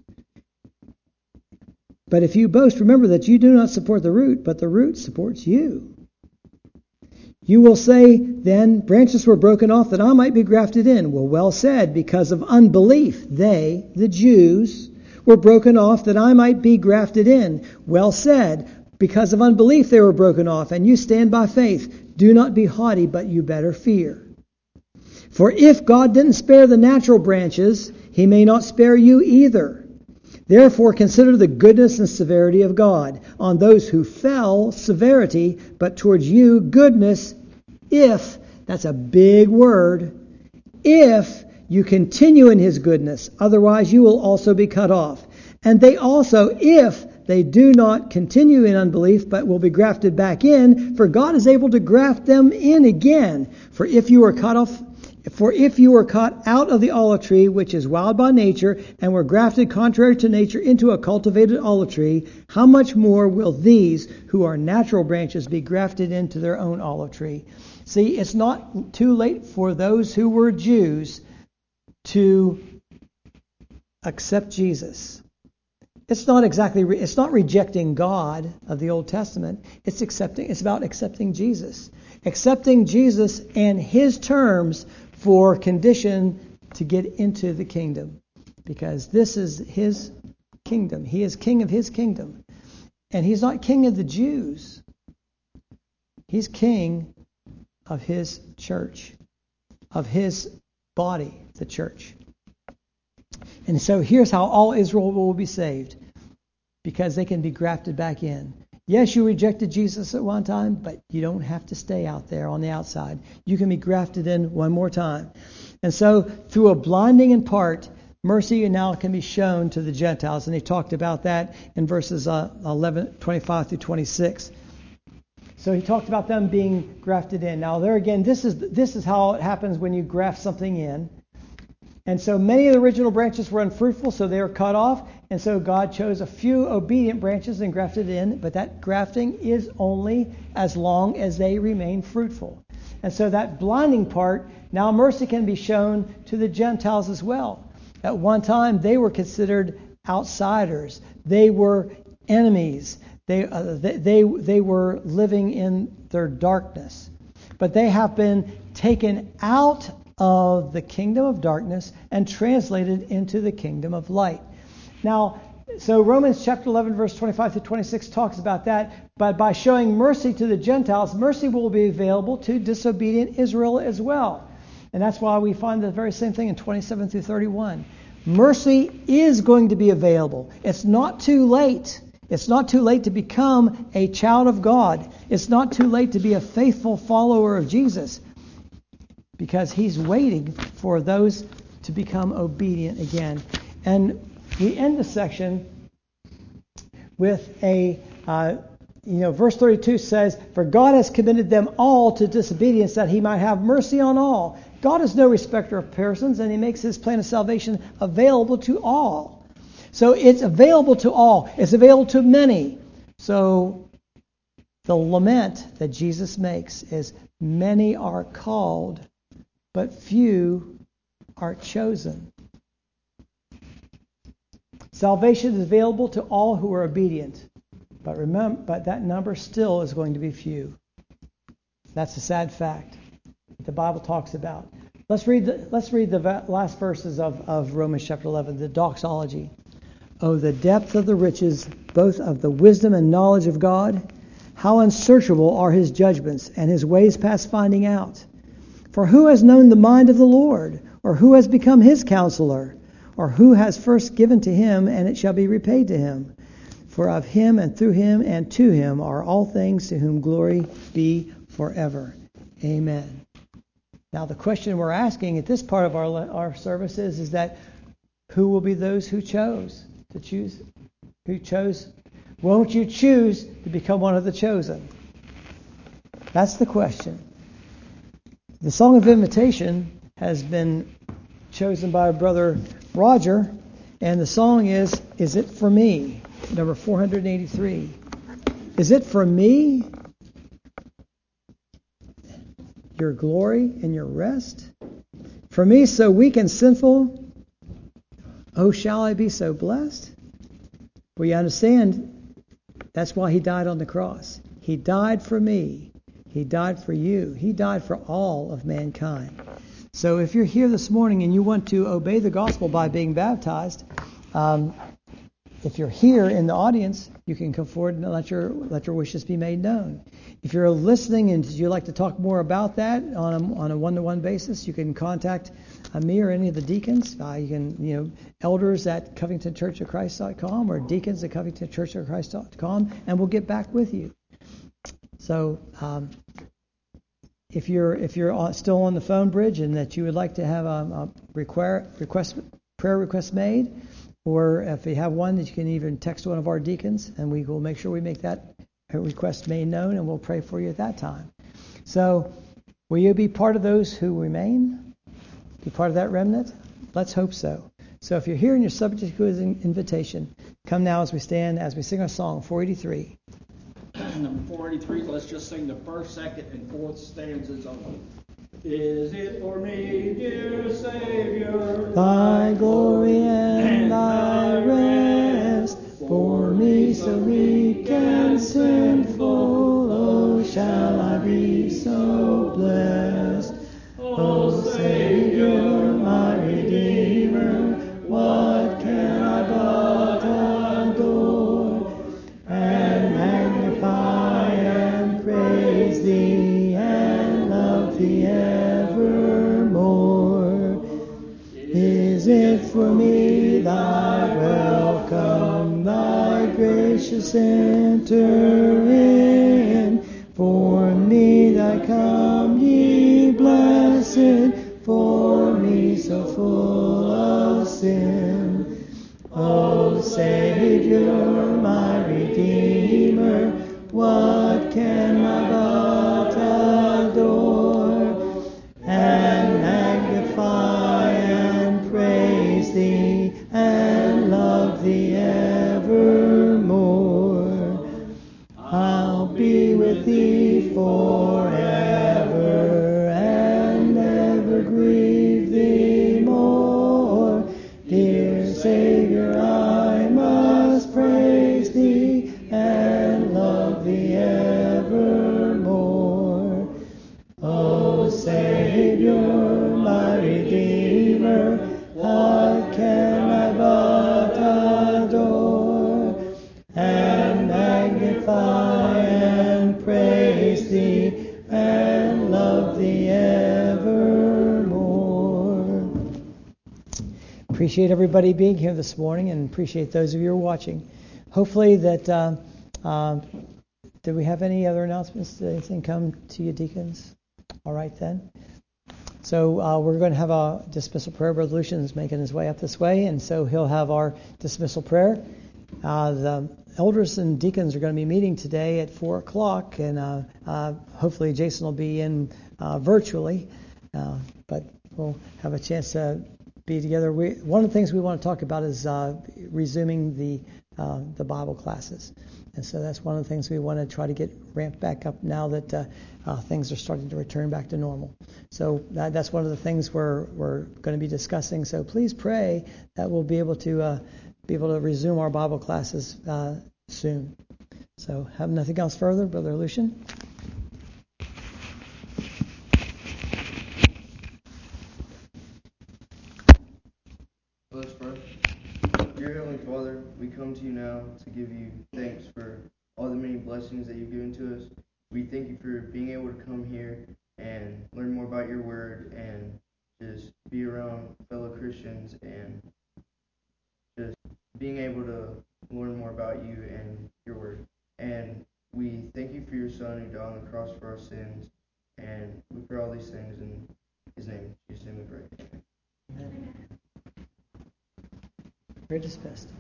But if you boast, remember that you do not support the root, but the root supports you. You will say, then, branches were broken off that I might be grafted in. Well said, because of unbelief. They, the Jews, were broken off that I might be grafted in. Well said, because of unbelief they were broken off, and you stand by faith. Do not be haughty, but you better fear. For if God didn't spare the natural branches, he may not spare you either. Therefore consider the goodness and severity of God. On those who fell, severity, but towards you, goodness, if, that's a big word, if you continue in his goodness, otherwise you will also be cut off. And they also, if they do not continue in unbelief, but will be grafted back in, for God is able to graft them in again. For if you were caught out of the olive tree, which is wild by nature, and were grafted contrary to nature into a cultivated olive tree, how much more will these who are natural branches be grafted into their own olive tree? See, it's not too late for those who were Jews to accept Jesus. It's not rejecting God of the Old Testament. It's about accepting Jesus. Accepting Jesus and his terms for condition to get into the kingdom. Because this is his kingdom. He is king of his kingdom. And he's not king of the Jews. He's king of his church, of his body, the church. And so here's how all Israel will be saved, because they can be grafted back in. Yes, you rejected Jesus at one time, but you don't have to stay out there on the outside. You can be grafted in one more time. And so through a blinding in part, mercy now can be shown to the Gentiles. And he talked about that in verses 25 through 26. So he talked about them being grafted in. Now there again, this is how it happens when you graft something in. And so many of the original branches were unfruitful, so they were cut off. And so God chose a few obedient branches and grafted in. But that grafting is only as long as they remain fruitful. And so that blinding part, now mercy can be shown to the Gentiles as well. At one time, they were considered outsiders. They were enemies. They were living in their darkness. But they have been taken out of the kingdom of darkness and translated into the kingdom of light. Now, so Romans chapter 11, verse 25 to 26 talks about that. But by showing mercy to the Gentiles, mercy will be available to disobedient Israel as well. And that's why we find the very same thing in 27 through 31. Mercy is going to be available. It's not too late. It's not too late to become a child of God. It's not too late to be a faithful follower of Jesus, because he's waiting for those to become obedient again. And we end the section with verse 32 says, "For God has committed them all to disobedience, that he might have mercy on all." God is no respecter of persons, and he makes his plan of salvation available to all. So it's available to all. It's available to many. So the lament that Jesus makes is, many are called, but few are chosen. Salvation is available to all who are obedient, but that number still is going to be few. That's a sad fact the Bible talks about. Let's read the last verses of Romans chapter 11, the doxology. Oh, the depth of the riches, both of the wisdom and knowledge of God! How unsearchable are his judgments, and his ways past finding out! For who has known the mind of the Lord? Or who has become his counselor? Or who has first given to him, and it shall be repaid to him? For of him, and through him, and to him are all things, to whom glory be forever. Amen. Now the question we're asking at this part of our service is that who will be those who chose? Won't you choose to become one of the chosen? That's the question. The Song of Invitation has been chosen by Brother Roger, and the song is It For Me? Number 483. Is it for me, your glory and your rest? For me, so weak and sinful, oh, shall I be so blessed? Well, you understand, that's why he died on the cross. He died for me. He died for you. He died for all of mankind. So if you're here this morning and you want to obey the gospel by being baptized, if you're here in the audience, you can come forward and let your wishes be made known. If you're listening and you'd like to talk more about that on a one-to-one basis, you can contact me or any of the deacons. You can, elders at CovingtonChurchOfChrist.com or deacons at CovingtonChurchOfChrist.com, and we'll get back with you. So if you're still on the phone bridge and that you would like to have a prayer request made, or if you have one, that you can even text one of our deacons, and we will make sure we make that request made known, and we'll pray for you at that time. So, will you be part of those who remain? Be part of that remnant? Let's hope so. So, if you're here and you're subject to his invitation, come now as we stand, as we sing our song, 483. Number 483, let's just sing the first, second, and fourth stanzas only. Is it for me, dear Savior, thy glory and thy rest, for me so weak and sinful, oh, shall I be so blessed? O Savior, my Redeemer, what can I but adore and magnify and praise thee and love thee evermore? Is it for me thy welcome, thy gracious enter in? For me thy come, ye blessed, for me so full of sin. O Savior, my Redeemer, what can I but adore and magnify and praise thee and love thee evermore? I'll be with thee forever and never grieve thee more. Dear Savior, I must praise thee and love thee evermore. O Savior, my Redeemer, what can I but adore and magnify and praise thee and love thee evermore? Appreciate everybody being here this morning, and appreciate those of you who are watching. Hopefully that, did we have any other announcements? Did anything come to you, deacons? All right then. So we're going to have a dismissal prayer. Brother Lucian is making his way up this way, and so he'll have our dismissal prayer. The elders and deacons are going to be meeting today at 4 o'clock, and hopefully Jason will be in virtually, but we'll have a chance to be together. One of the things we want to talk about is resuming the Bible classes. And so that's one of the things we want to try to get ramped back up now that things are starting to return back to normal. So that's one of the things we're going to be discussing. So please pray that we'll be able to resume our Bible classes soon. So have nothing else further, Brother Lucian. Let's pray. Dear Heavenly Father, we come to you now to give you thanks for all the many blessings that you've given to us. We thank you for being able to come here and learn more about your word and just be around fellow Christians and just being able to learn more about you and your word. And we thank you for your Son who died on the cross for our sins. And we pray all these things in his name. In Jesus' name we pray. Amen. We're dismissed.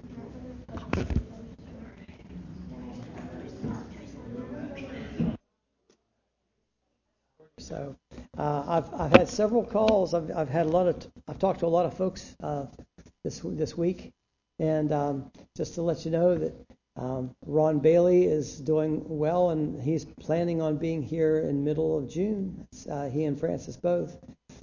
So I've had several calls. I've talked to a lot of folks this week, and just to let you know that Ron Bailey is doing well, and he's planning on being here in middle of June. He and Francis both.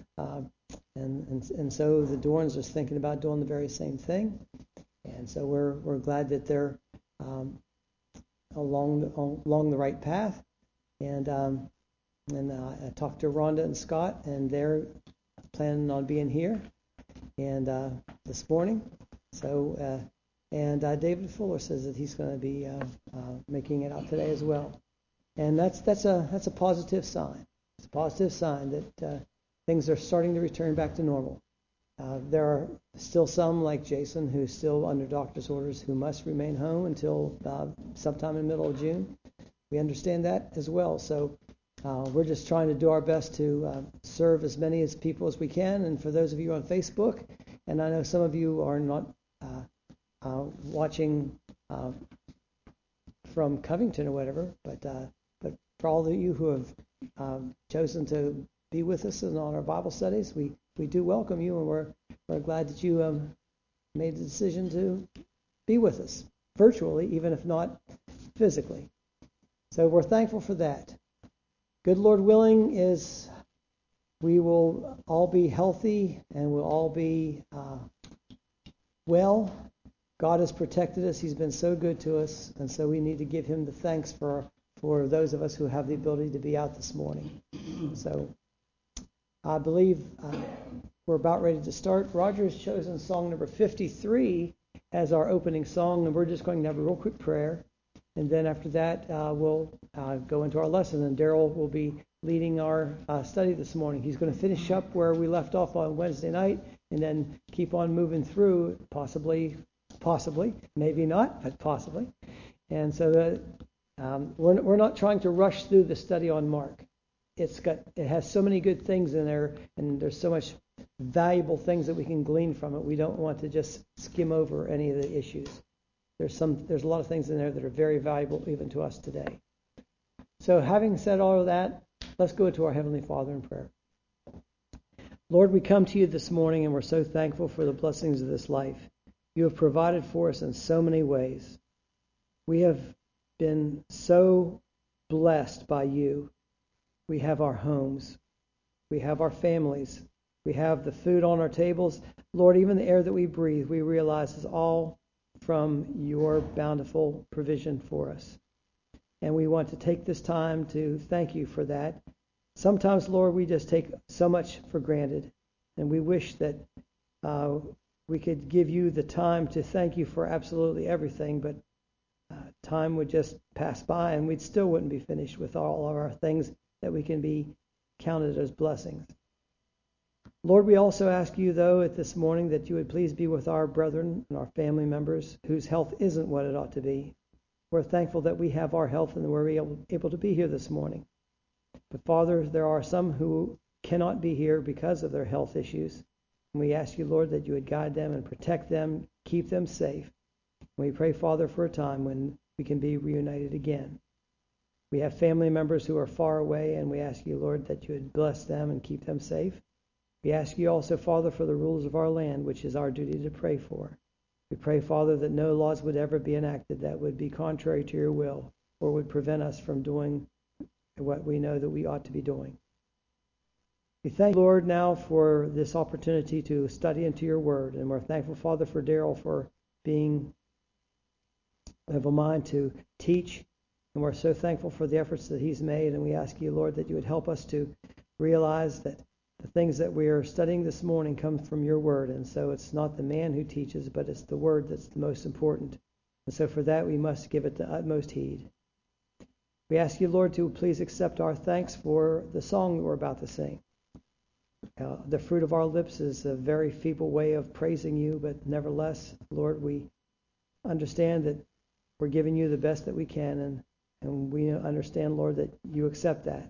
And so the Dorans are thinking about doing the very same thing, and so we're glad that they're along the right path. And I talked to Rhonda and Scott, and they're planning on being here and this morning. So, and David Fuller says that he's going to be making it out today as well. And that's a positive sign. It's a positive sign that things are starting to return back to normal. There are still some, like Jason, who's still under doctor's orders, who must remain home until sometime in the middle of June. We understand that as well. So we're just trying to do our best to serve as many as people as we can. And for those of you on Facebook, and I know some of you are not watching from Covington or whatever, but for all of you who have chosen to be with us on our Bible studies, we do welcome you, and we're glad that you made the decision to be with us virtually, even if not physically. So we're thankful for that. Good Lord willing is we will all be healthy and we'll all be well. God has protected us. He's been so good to us, and so we need to give him the thanks for those of us who have the ability to be out this morning. So I believe we're about ready to start. Roger has chosen song number 53 as our opening song, and we're just going to have a real quick prayer. And then after that, we'll go into our lesson, and Daryl will be leading our study this morning. He's going to finish up where we left off on Wednesday night and then keep on moving through, possibly, maybe not, but possibly. And so that we're not trying to rush through the study on Mark. It has so many good things in there, and there's so much valuable things that we can glean from it. We don't want to just skim over any of the issues. There's a lot of things in there that are very valuable even to us today. So having said all of that, let's go to our Heavenly Father in prayer. Lord, we come to you this morning, and we're so thankful for the blessings of this life. You have provided for us in so many ways. We have been so blessed by you. We have our homes. We have our families. We have the food on our tables. Lord, even the air that we breathe, we realize is all from your bountiful provision for us. And we want to take this time to thank you for that. Sometimes, Lord, we just take so much for granted, and we wish that we could give you the time to thank you for absolutely everything, but time would just pass by, and we still wouldn't be finished with all of our things that we can be counted as blessings. Lord, we also ask you, though, at this morning that you would please be with our brethren and our family members whose health isn't what it ought to be. We're thankful that we have our health and we're able to be here this morning. But, Father, there are some who cannot be here because of their health issues. And we ask you, Lord, that you would guide them and protect them, keep them safe. And we pray, Father, for a time when we can be reunited again. We have family members who are far away, and we ask you, Lord, that you would bless them and keep them safe. We ask you also, Father, for the rulers of our land, which is our duty to pray for. We pray, Father, that no laws would ever be enacted that would be contrary to your will or would prevent us from doing what we know that we ought to be doing. We thank you, Lord, now for this opportunity to study into your word, and we're thankful, Father, for Daryl for being of a mind to teach, and we're so thankful for the efforts that he's made, and we ask you, Lord, that you would help us to realize that the things that we are studying this morning come from your word, and so it's not the man who teaches, but it's the word that's the most important. And so for that, we must give it the utmost heed. We ask you, Lord, to please accept our thanks for the song that we're about to sing. The fruit of our lips is a very feeble way of praising you, but nevertheless, Lord, we understand that we're giving you the best that we can, and we understand, Lord, that you accept that.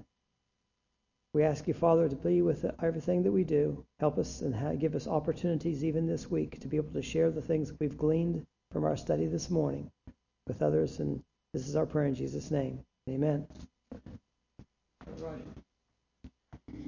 We ask you, Father, to be with everything that we do. Help us and give us opportunities even this week to be able to share the things that we've gleaned from our study this morning with others. And this is our prayer in Jesus' name. Amen. All right.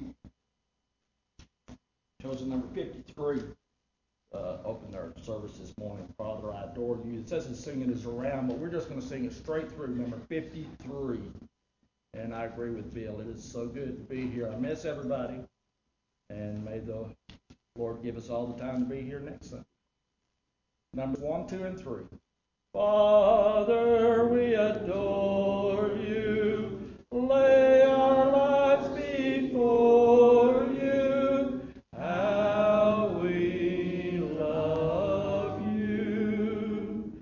Chosen number 53. Opened our service this morning. Father, I adore you. It says the singing is around, but we're just going to sing it straight through. Number 53. And I agree with Bill. It is so good to be here. I miss everybody. And may the Lord give us all the time to be here next Sunday. Numbers 1, 2, and 3. Father, we adore you. lay our lives before you. How we love you.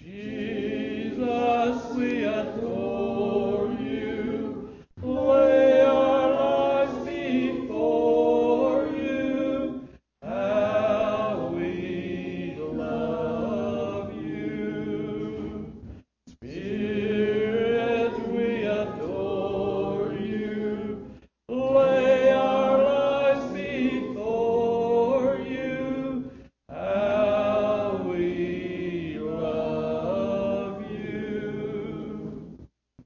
Jesus, we adore you. Lay our lives before you. How we love you. Spirit, we adore you. Lay our lives before you. How we love you.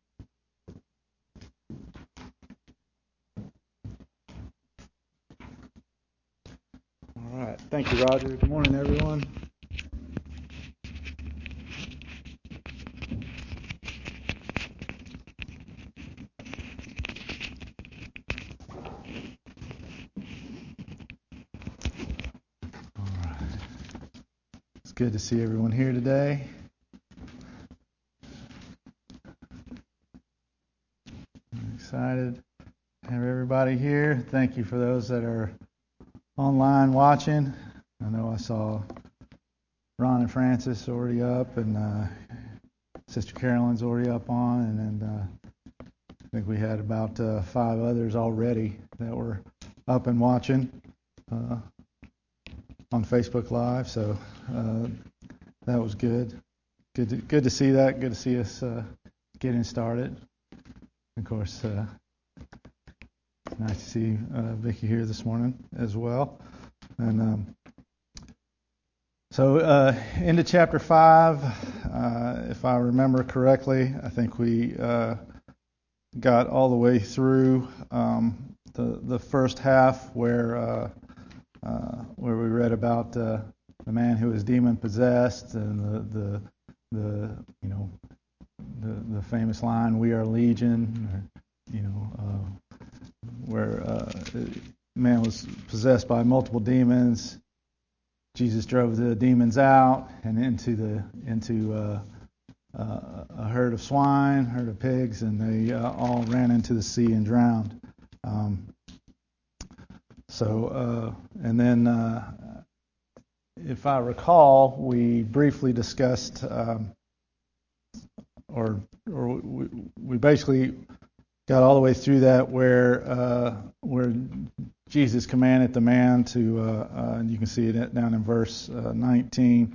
All right. Thank you, Roger. Good morning, everyone. All right. It's good to see everyone here today. I'm excited to have everybody here. Thank you for those that are online watching. I know I saw Ron and Francis already up, and Sister Carolyn's already up on, and then I think we had about 5 others already that were up and watching on Facebook Live. So that was good. Good to see that. Good to see us getting started. Of course, it's nice to see Vicki here this morning as well. And so into chapter 5, if I remember correctly, I think we got all the way through the first half where we read about the man who was demon possessed and the famous line, "We are legion," where the man was possessed by multiple demons. Jesus drove the demons out and into a herd of swine, herd of pigs, and they all ran into the sea and drowned. And then, if I recall, we briefly discussed, or we basically got all the way through that where Jesus commanded the man to, and you can see it down in verse 19.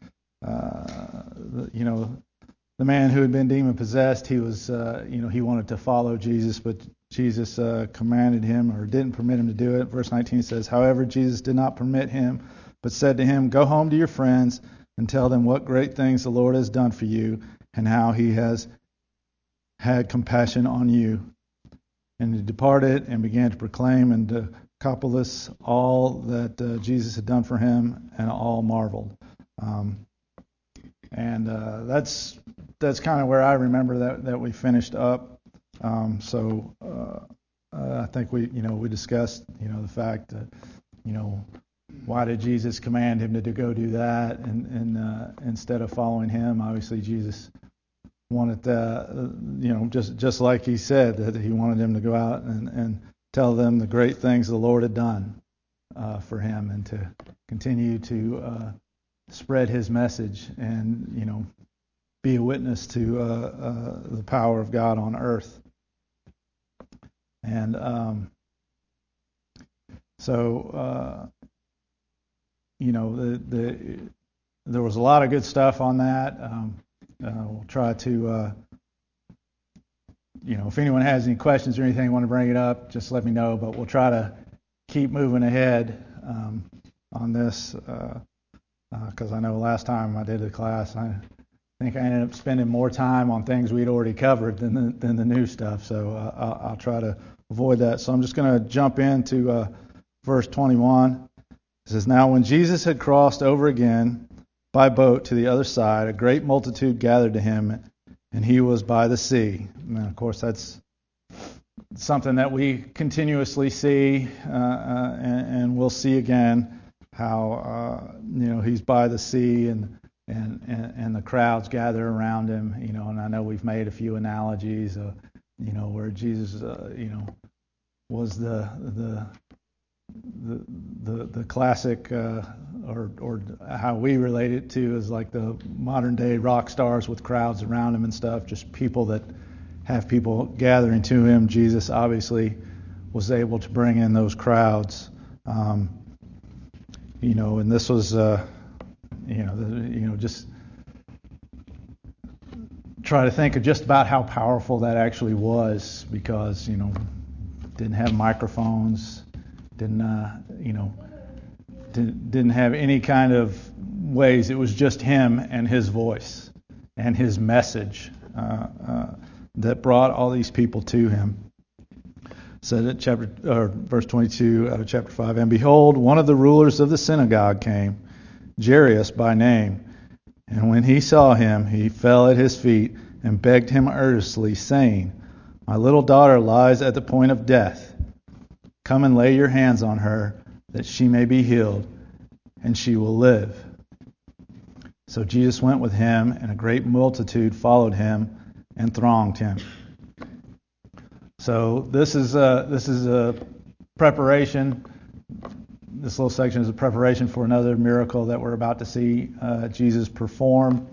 The man who had been demon possessed, he was, he wanted to follow Jesus, but Jesus commanded him or didn't permit him to do it. Verse 19 says, "However, Jesus did not permit him, but said to him, 'Go home to your friends and tell them what great things the Lord has done for you and how he has had compassion on you.' And he departed and began to proclaim in Decapolis all that Jesus had done for him, and all marveled." That's kind of where I remember that we finished up. I think we discussed the fact that why did Jesus command him to go do that and instead of following him? Obviously, Jesus wanted just like he said, that he wanted him to go out and tell them the great things the Lord had done for him, and to continue to spread his message and be a witness to the power of God on earth. And there was a lot of good stuff on that. We'll try to, if anyone has any questions or anything, want to bring it up, just let me know. But we'll try to keep moving ahead on this, because I know last time I did the class, I think I ended up spending more time on things we'd already covered than the new stuff. So I'll try to avoid that. So I'm just going to jump into verse 21. It says, "Now when Jesus had crossed over again by boat to the other side, a great multitude gathered to him, and he was by the sea." And of course, that's something that we continuously see, and we'll see again how he's by the sea, and the crowds gather around him. And I know we've made a few analogies. where Jesus, was the classic, or how we relate it to is like the modern day rock stars with crowds around him and stuff, just people that have people gathering to him. Jesus obviously was able to bring in those crowds, and this was, just try to think of just about how powerful that actually was, because didn't have microphones, didn't have any kind of ways. It was just him and his voice and his message that brought all these people to him. So that verse 22 out of chapter 5, and behold, one of the rulers of the synagogue came, Jairus by name. And when he saw him, he fell at his feet and begged him earnestly, saying, My little daughter lies at the point of death. Come and lay your hands on her, that she may be healed, and she will live. So Jesus went with him, and a great multitude followed him and thronged him. So this is a preparation. This little section is a preparation for another miracle that we're about to see Jesus perform.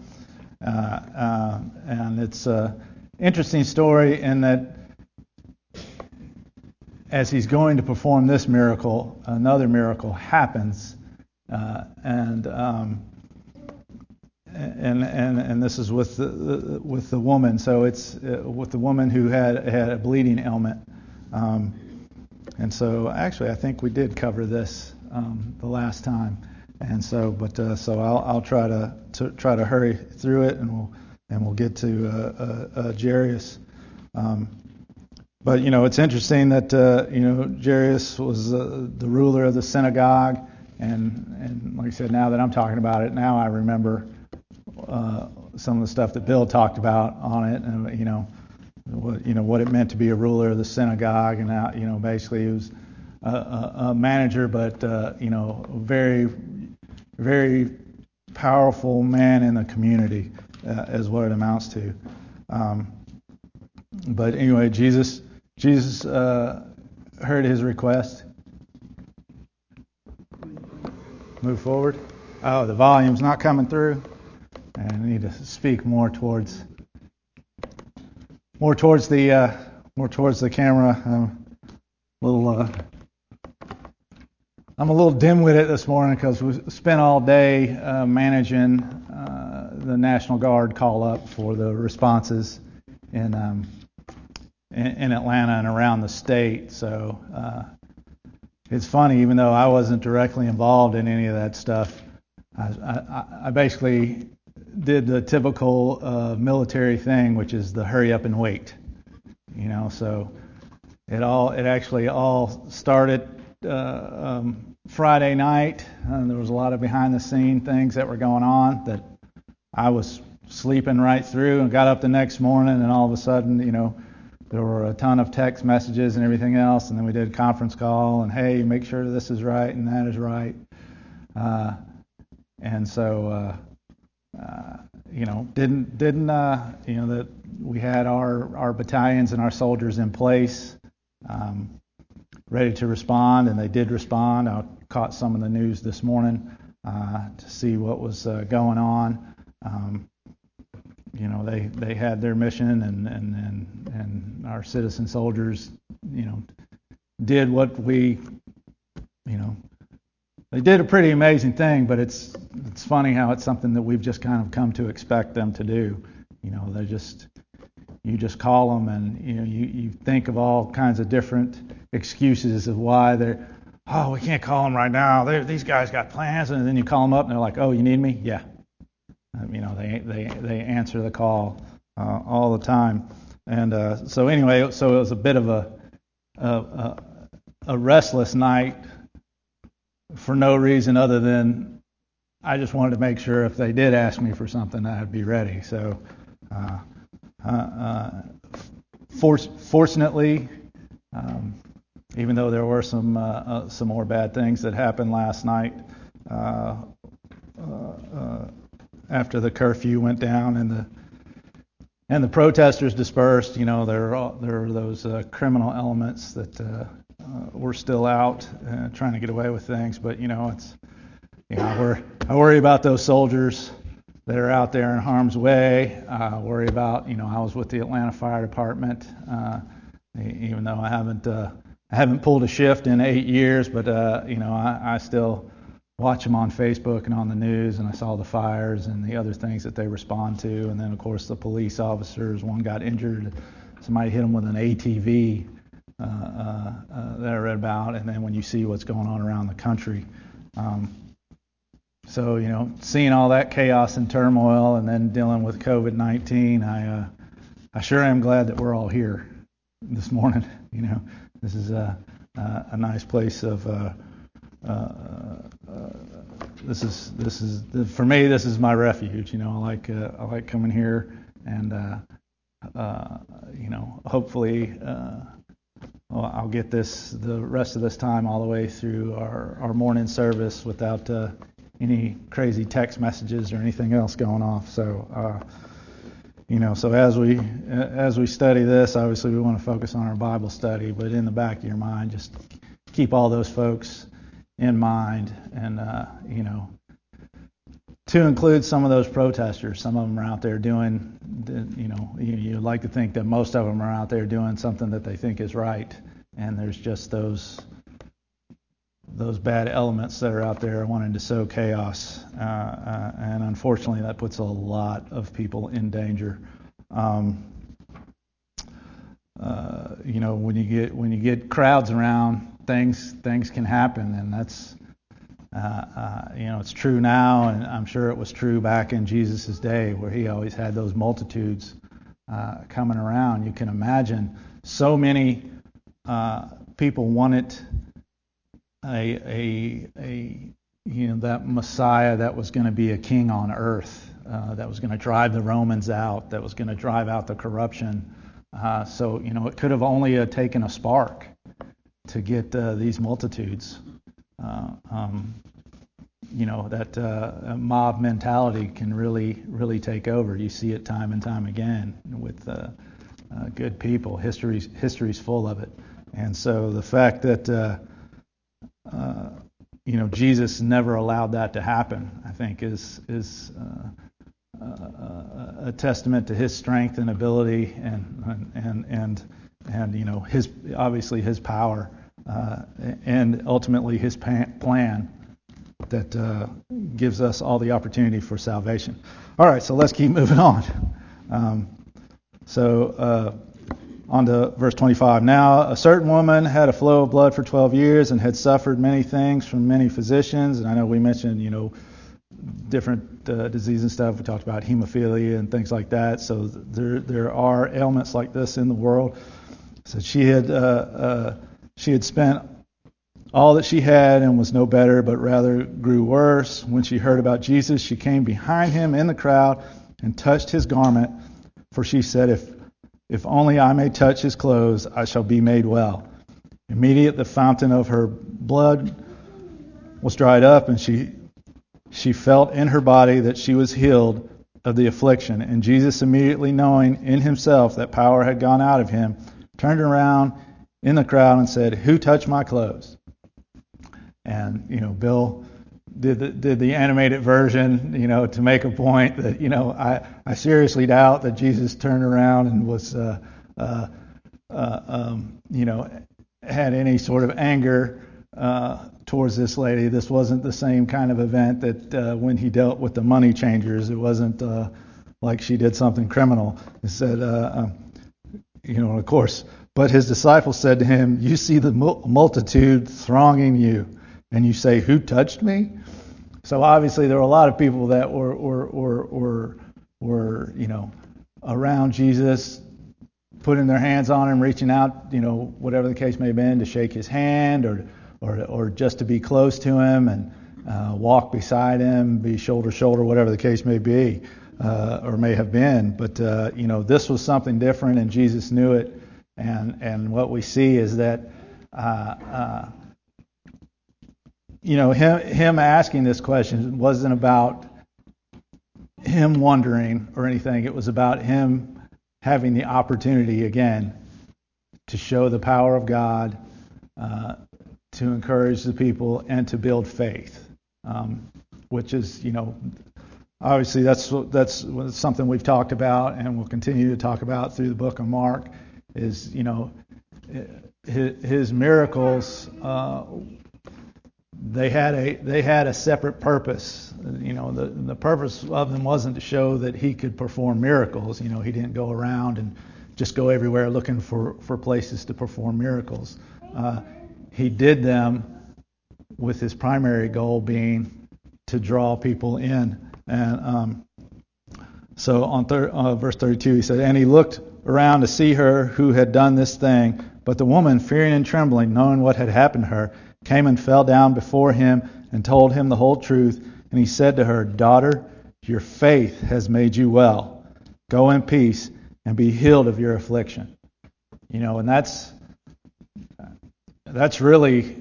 And it's an interesting story in that as he's going to perform this miracle, another miracle happens. And this is with the woman. So it's with the woman who had a bleeding ailment. And so actually, I think we did cover this the last time. And so, so I'll try to hurry through it, and we'll get to Jairus. But it's interesting that Jairus was the ruler of the synagogue, and like I said, now that I'm talking about it, now I remember some of the stuff that Bill talked about on it, and what it meant to be a ruler of the synagogue, and how basically he was a manager, but very, very powerful man in the community, is what it amounts to. But anyway, Jesus heard his request. Move forward. Oh, the volume's not coming through. And I need to speak more towards the camera. I'm a little dim-witted this morning because we spent all day managing the National Guard call-up for the responses in Atlanta and around the state. So it's funny, even though I wasn't directly involved in any of that stuff, I basically did the typical military thing, which is the hurry up and wait. So it actually all started Friday night, and there was a lot of behind the scene things that were going on that I was sleeping right through, and got up the next morning, and all of a sudden, there were a ton of text messages and everything else, and then we did a conference call, and hey, make sure this is right and that is right. And so that we had our battalions and our soldiers in place, ready to respond, and they did respond. I caught some of the news this morning to see what was going on. They had their mission, and our citizen soldiers, did what we, they did a pretty amazing thing. But it's funny how it's something that we've just kind of come to expect them to do. You just call them, and you think of all kinds of different excuses of why we can't call them right now. These guys got plans, and then you call them up, and they're like, oh, you need me? Yeah. They answer the call all the time. And so anyway, it was a bit of a restless night for no reason other than I just wanted to make sure if they did ask me for something, I'd be ready. So fortunately, even though there were some more bad things that happened last night, after the curfew went down and the protesters dispersed. There are those criminal elements that were still out trying to get away with things. But it's I worry about those soldiers that are out there in harm's way. I worry about I was with the Atlanta Fire Department, even though I haven't pulled a shift in 8 years, but I still watch them on Facebook and on the news, and I saw the fires and the other things that they respond to. And then, of course, the police officers, one got injured. Somebody hit him with an ATV that I read about. And then when you see what's going on around the country. So, seeing all that chaos and turmoil and then dealing with COVID-19, I sure am glad that we're all here this morning. This is a nice place of this is for me. This is my refuge. I like coming here, and hopefully I'll get the rest of this time all the way through our morning service without any crazy text messages or anything else going off. So so as we study this, obviously we want to focus on our Bible study, but in the back of your mind, just keep all those folks in mind, and to include some of those protesters. Some of them are out there doing, you'd like to think that most of them are out there doing something that they think is right, and there's just those bad elements that are out there wanting to sow chaos, and unfortunately that puts a lot of people in danger. When you get crowds around, things can happen, and that's it's true now, and I'm sure it was true back in Jesus' day, where he always had those multitudes coming around. You can imagine so many people wanted that Messiah that was going to be a king on earth, that was going to drive the Romans out, that was going to drive out the corruption. So it could have only taken a spark to get these multitudes. That mob mentality can really take over. You see it time and time again with good people. History's full of it. And so the fact that Jesus never allowed that to happen, I think is a testament to his strength and ability, and his obviously his power, and ultimately his plan that gives us all the opportunity for salvation. All right, so let's keep moving on. On to verse 25. Now, a certain woman had a flow of blood for 12 years and had suffered many things from many physicians. And I know we mentioned, different diseases and stuff. We talked about hemophilia and things like that. So there are ailments like this in the world. So she had spent all that she had and was no better, but rather grew worse. When she heard about Jesus, she came behind him in the crowd and touched his garment. For she said, If only I may touch his clothes, I shall be made well. Immediately the fountain of her blood was dried up, and she felt in her body that she was healed of the affliction. And Jesus, immediately knowing in himself that power had gone out of him, turned around in the crowd and said, Who touched my clothes? And, Bill did the animated version, to make a point that, I seriously doubt that Jesus turned around and was, had any sort of anger towards this lady. This wasn't the same kind of event that when he dealt with the money changers. It wasn't like she did something criminal. It said, of course, but his disciples said to him, You see the multitude thronging you, and you say, Who touched me? So obviously there were a lot of people that were around Jesus, putting their hands on him, reaching out, whatever the case may have been, to shake his hand or just to be close to him and walk beside him, be shoulder to shoulder, whatever the case may be or may have been. But this was something different, and Jesus knew it. And what we see is that him asking this question wasn't about him wondering or anything. It was about him having the opportunity again to show the power of God, to encourage the people, and to build faith, which is, obviously that's something we've talked about and will continue to talk about through the book of Mark. Is his miracles. They had a separate purpose. The purpose of them wasn't to show that he could perform miracles. He didn't go around and just go everywhere looking for places to perform miracles. He did them with his primary goal being to draw people in. And so on verse 32, he said, "And he looked around to see her who had done this thing. But the woman, fearing and trembling, knowing what had happened to her, came and fell down before him and told him the whole truth. And he said to her, 'Daughter, your faith has made you well. Go in peace and be healed of your affliction.'" And that's really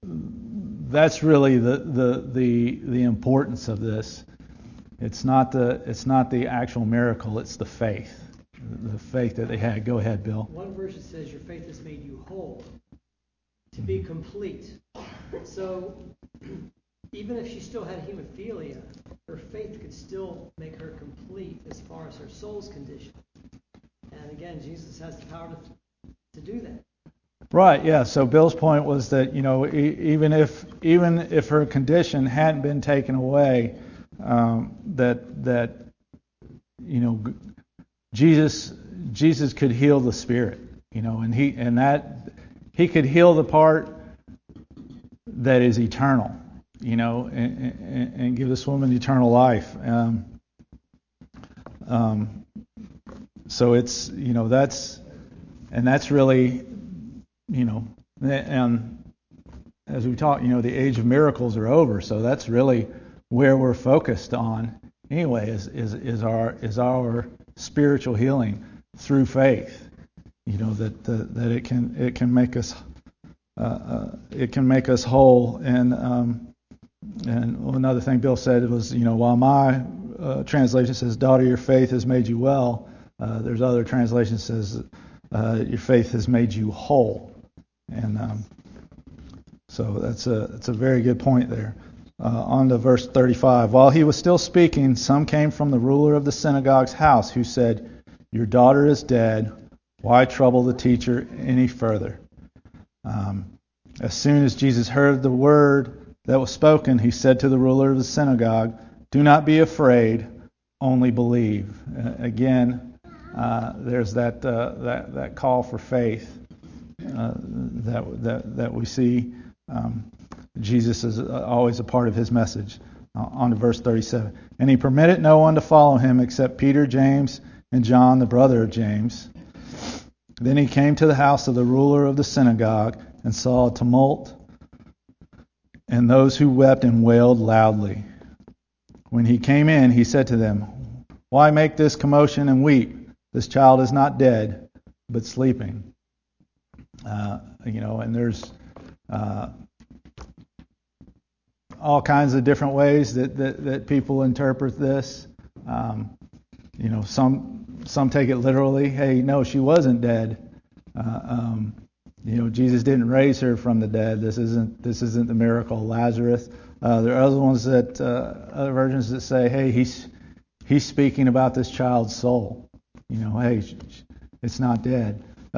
the importance of this. It's not the actual miracle. It's the faith that they had. Go ahead, Bill. One verse says, "Your faith has made you whole, to be complete." So even if she still had hemophilia, her faith could still make her complete as far as her soul's condition. And again, Jesus has the power to do that. Right, yeah. So Bill's point was that, even if her condition hadn't been taken away, Jesus could heal the spirit, and he could heal the part that is eternal, and give this woman eternal life. So it's that's really, and as we talk, the age of miracles are over. So that's really where we're focused on anyway, is our spiritual healing through faith. That it can make us whole. And another thing Bill said was, while my translation says, "Daughter, your faith has made you well," there's other translation says, "Your faith has made you whole." And so that's a very good point there. On to verse 35. "While he was still speaking, some came from the ruler of the synagogue's house, who said, 'Your daughter is dead. Why trouble the teacher any further?' As soon as Jesus heard the word that was spoken, he said to the ruler of the synagogue, 'Do not be afraid, only believe.'" Again, there's that call for faith that we see. Jesus is always a part of his message. On to verse 37. "And he permitted no one to follow him except Peter, James, and John, the brother of James. Then he came to the house of the ruler of the synagogue and saw a tumult and those who wept and wailed loudly. When he came in, he said to them, 'Why make this commotion and weep? This child is not dead, but sleeping.'" And there's all kinds of different ways that people interpret this. Some take it literally. Hey, no, she wasn't dead. Jesus didn't raise her from the dead. This isn't the miracle of Lazarus. There are other ones other versions that say, hey, he's speaking about this child's soul. Hey, it's not dead.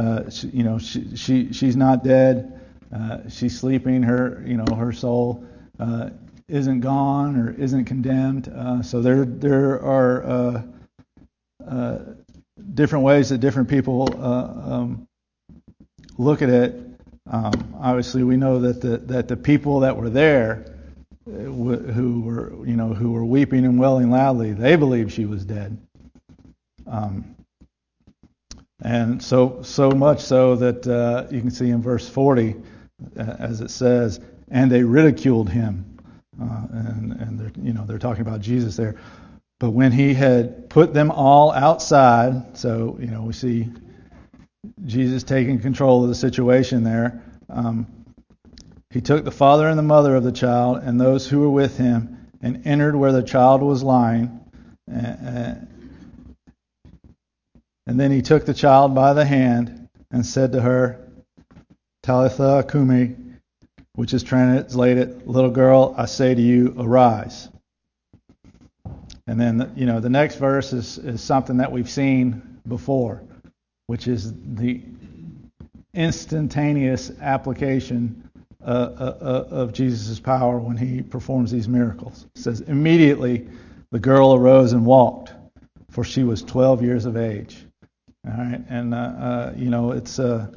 She's not dead. She's sleeping. Her soul isn't gone or isn't condemned. So there are different ways that different people look at it. Obviously, we know that the people that were there, who were weeping and wailing loudly, they believed she was dead. And so much so that you can see in verse 40, as it says, "And they ridiculed him," and they're talking about Jesus there. "But when he had put them all outside," so we see Jesus taking control of the situation there. "He took the father and the mother of the child and those who were with him and entered where the child was lying. And then he took the child by the hand and said to her, Talitha Kumi, which is translated, little girl, I say to you, arise. And then, the next verse is something that we've seen before, which is the instantaneous application of Jesus' power when he performs these miracles. It says, immediately the girl arose and walked, for she was 12 years of age. All right, and it's so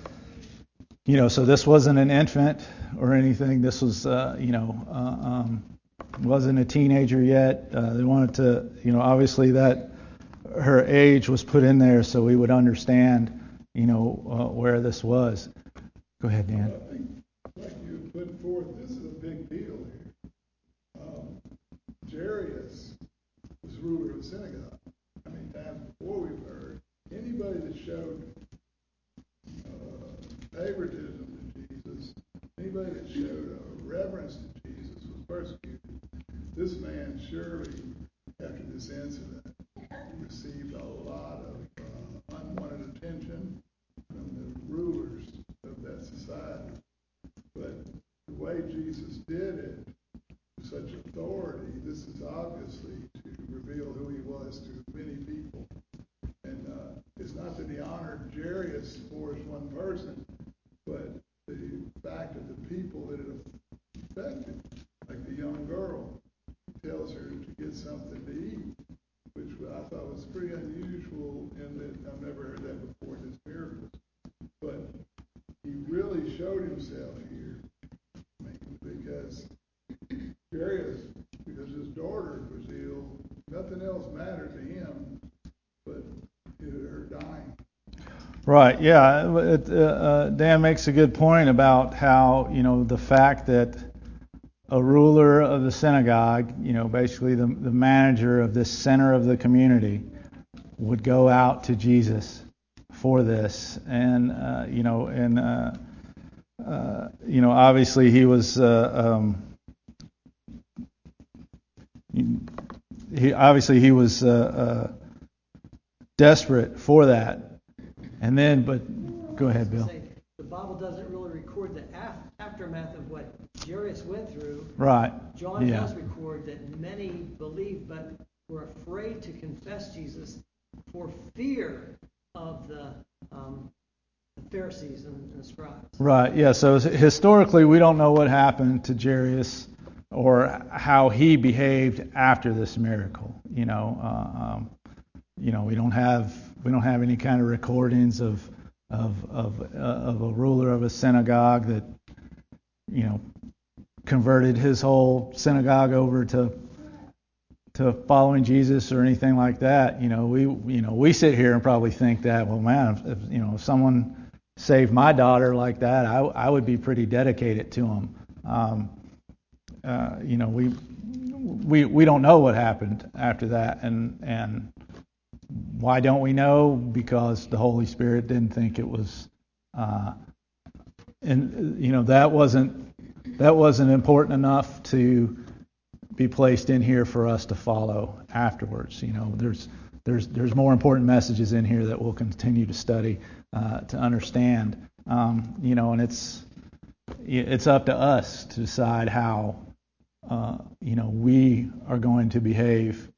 this wasn't an infant or anything. This was wasn't a teenager yet. They wanted to, obviously that her age was put in there so we would understand, where this was. Go ahead, Dan. I think, like you put forth, this is a big deal here. Jairus was ruler of the synagogue. How many times before we've heard anybody that showed favoritism to Jesus, anybody that showed reverence to Jesus was persecuted. This man surely, after this incident, received a lot of unwanted attention from the rulers of that society. But the way Jesus did it, with such authority, this is obviously to reveal who he was to many people. And it's not that he honored Jairus for as one person, but the fact of the people that it affected, like the young girl, tells her to get something to eat, which I thought was pretty unusual in that I've never heard that before in his miracles. But he really showed himself here, because Jairus, because his daughter was ill, nothing else mattered to him but her dying. Right, yeah. Dan makes a good point about how, the fact that a ruler of the synagogue, basically the manager of this center of the community, would go out to Jesus for this. And, obviously he was, he was desperate for that. And then, but go ahead, Bill. The Bible doesn't really record the aftermath of what Jairus went through. Right. John does record that many believed but were afraid to confess Jesus for fear of the Pharisees and the scribes. Right, yeah. So historically, we don't know what happened to Jairus or how he behaved after this miracle. We don't have any kind of recordings of a ruler of a synagogue that converted his whole synagogue over to following Jesus or anything like that. We sit here and probably think that, well, man, if someone saved my daughter like that, I would be pretty dedicated to him. We don't know what happened after that, and why don't we know? Because the Holy Spirit didn't think it was, that wasn't important enough to be placed in here for us to follow afterwards. There's more important messages in here that we'll continue to study to understand. And it's up to us to decide how we are going to behave.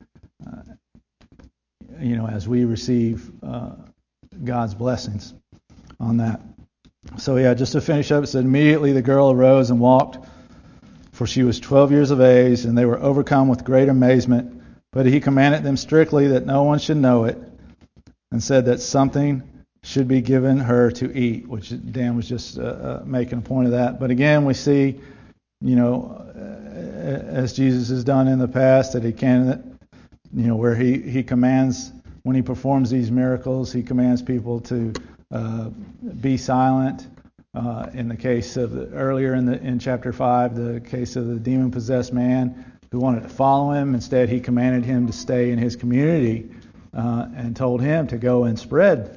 As we receive God's blessings on that. So just to finish up, it said, immediately the girl arose and walked, for she was 12 years of age, and they were overcome with great amazement. But he commanded them strictly that no one should know it, and said that something should be given her to eat, which Dan was just making a point of that. But again, we see, as Jesus has done in the past, that he can, where he commands, when he performs these miracles, he commands people to be silent. In the case of earlier in chapter 5, the case of the demon-possessed man who wanted to follow him, instead he commanded him to stay in his community and told him to go and spread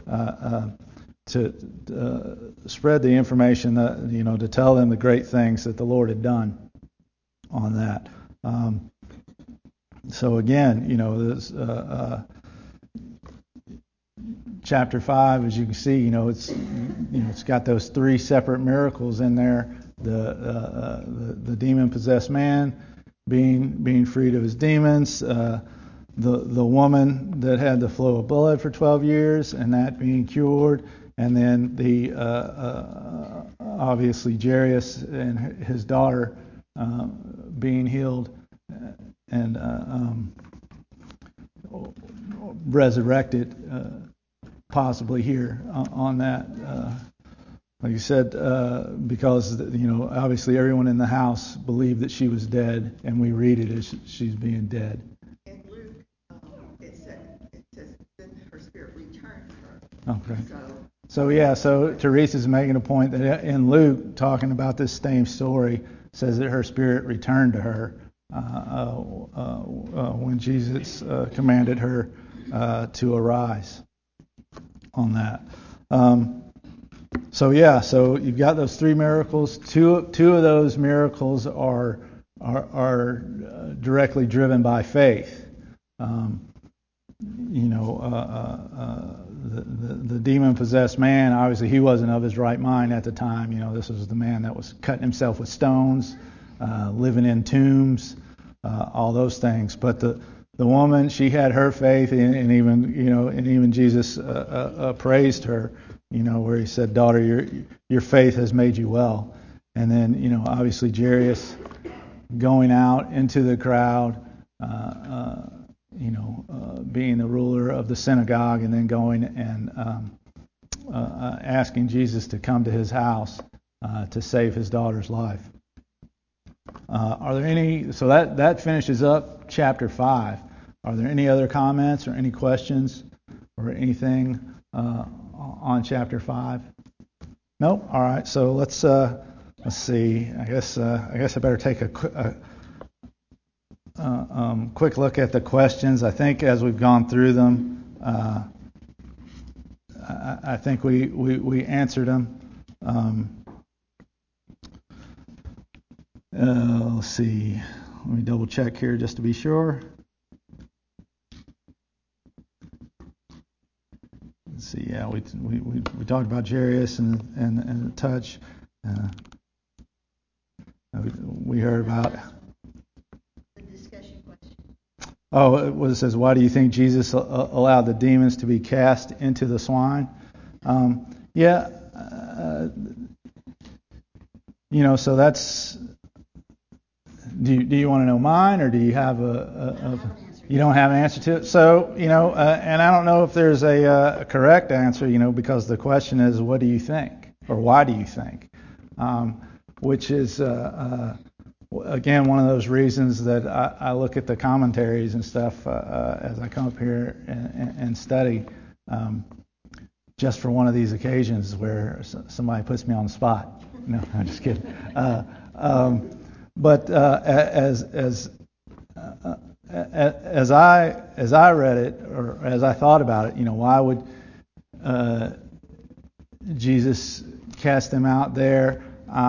spread the information that, to tell them the great things that the Lord had done on that. So again, this, chapter 5, as you can see, it's got those three separate miracles in there. The demon-possessed man being freed of his demons, the woman that had the flow of blood for 12 years and that being cured, and then the obviously Jairus and his daughter being healed and resurrected, possibly here on that. Like you said, because obviously everyone in the house believed that she was dead, and we read it as she's being dead. In Luke, it says that her spirit returned to her. Okay. So Teresa's making a point that in Luke, talking about this same story, says that her spirit returned to her when Jesus commanded her to arise. On that. So you've got those three miracles. Two of those miracles are directly driven by faith. The demon-possessed man, obviously he wasn't of his right mind at the time. This was the man that was cutting himself with stones, living in tombs, all those things. But the woman, she had her faith, and even Jesus praised her. Where he said, "Daughter, your faith has made you well." And then, obviously Jairus going out into the crowd, being the ruler of the synagogue, and then going and asking Jesus to come to his house to save his daughter's life. Are there any? So that finishes up chapter 5. Are there any other comments or any questions or anything on chapter 5? Nope. All right. So let's see. I guess I better take a quick look at the questions. I think as we've gone through them, I think we answered them. Let's see. Let me double check here just to be sure. Let's see. Yeah, we talked about Jairus and touch. We heard about the discussion question. Oh, it says, why do you think Jesus allowed the demons to be cast into the swine? So that's. Do you want to know mine, or do you have you don't have an answer to it? So, and I don't know if there's a correct answer, because the question is, what do you think? Or why do you think? Which is, again, one of those reasons that I look at the commentaries and stuff as I come up here and study, just for one of these occasions where somebody puts me on the spot. No, I'm just kidding. But as I read it, or as I thought about it, why would Jesus cast them out there?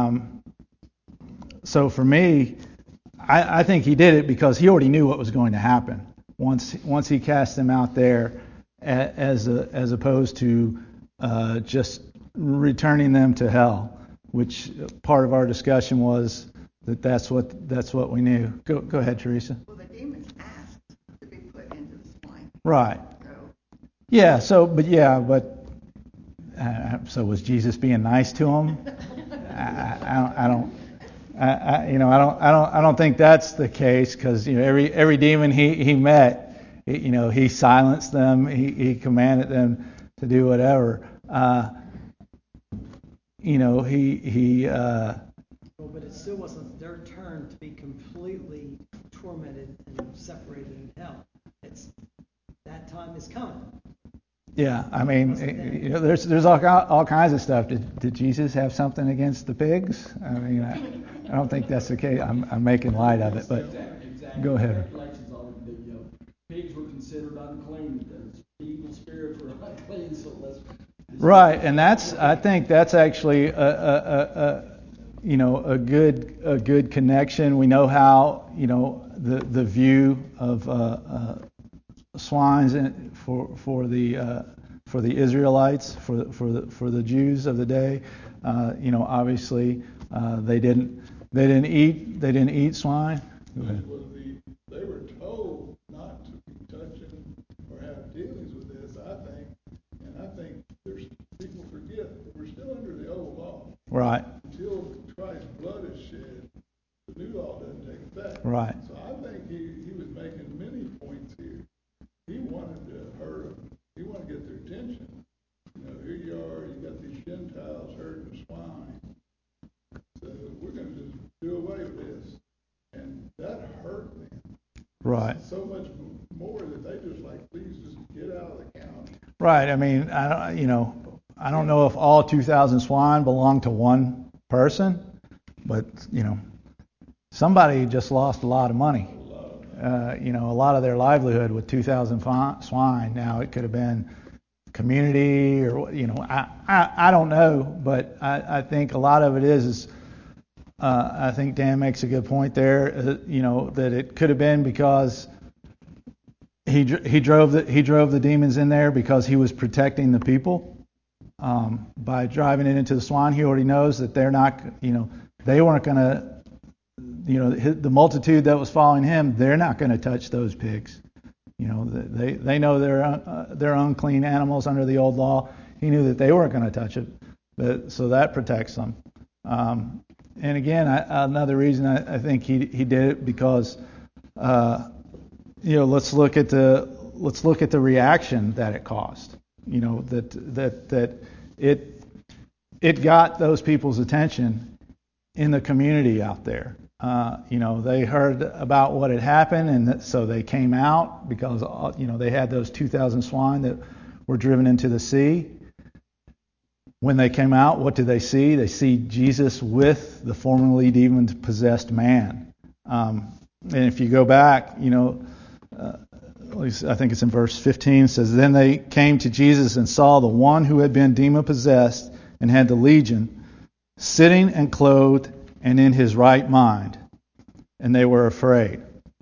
So for me, I think he did it because he already knew what was going to happen once he cast them out there, as opposed to just returning them to hell, which part of our discussion was that's what we knew. Go ahead, Teresa. Well, the demons asked to be put into the swine. Right. So was Jesus being nice to them? I don't think that's the case, because every demon he met, he silenced them. He commanded them to do whatever. But it still wasn't their turn to be completely tormented and separated in hell. That time is coming. Yeah, I mean, there's all kinds of stuff. Did Jesus have something against the pigs? I mean, I don't think that's the case. I'm making light of it, but exactly. Go ahead. Regulations are that pigs were considered unclean. Evil spirits were unclean. So right, and I think that's actually a good connection. We know how the view of swines for the for the Israelites, for the Jews of the day. Obviously they didn't eat swine. They were told not to be touching or have dealings with this, I think. And I think people forget that we're still under the old law. Right. Until Christ's blood is shed, the new law doesn't take effect. Right. So I think he was making many points here. He wanted to hurt them. He wanted to get their attention. Here you are, you got these Gentiles herding the swine. So we're going to just do away with this. And that hurt them. Right. So much more that they just please just get out of the county. Right. I mean, I don't know if all 2,000 swine belong to one person, but somebody just lost a lot of money. A lot of their livelihood with 2,000 swine. Now it could have been community or I don't know, but I think a lot of it is I think Dan makes a good point there. That it could have been because he drove the demons in there because he was protecting the people. By driving it into the swine, he already knows that they're not. They weren't going to. The multitude that was following him, they're not going to touch those pigs. They know they're unclean animals under the old law. He knew that they weren't going to touch it, so that protects them. And again, another reason I think he did it because let's look at the reaction that it caused. That it got those people's attention in the community out there. They heard about what had happened, and so they came out because they had those 2,000 swine that were driven into the sea. When they came out, what do they see? They see Jesus with the formerly demon-possessed man. And if you go back, at least I think it's in verse 15, it says, "Then they came to Jesus and saw the one who had been demon-possessed and had the legion, sitting and clothed and in his right mind, and they were afraid."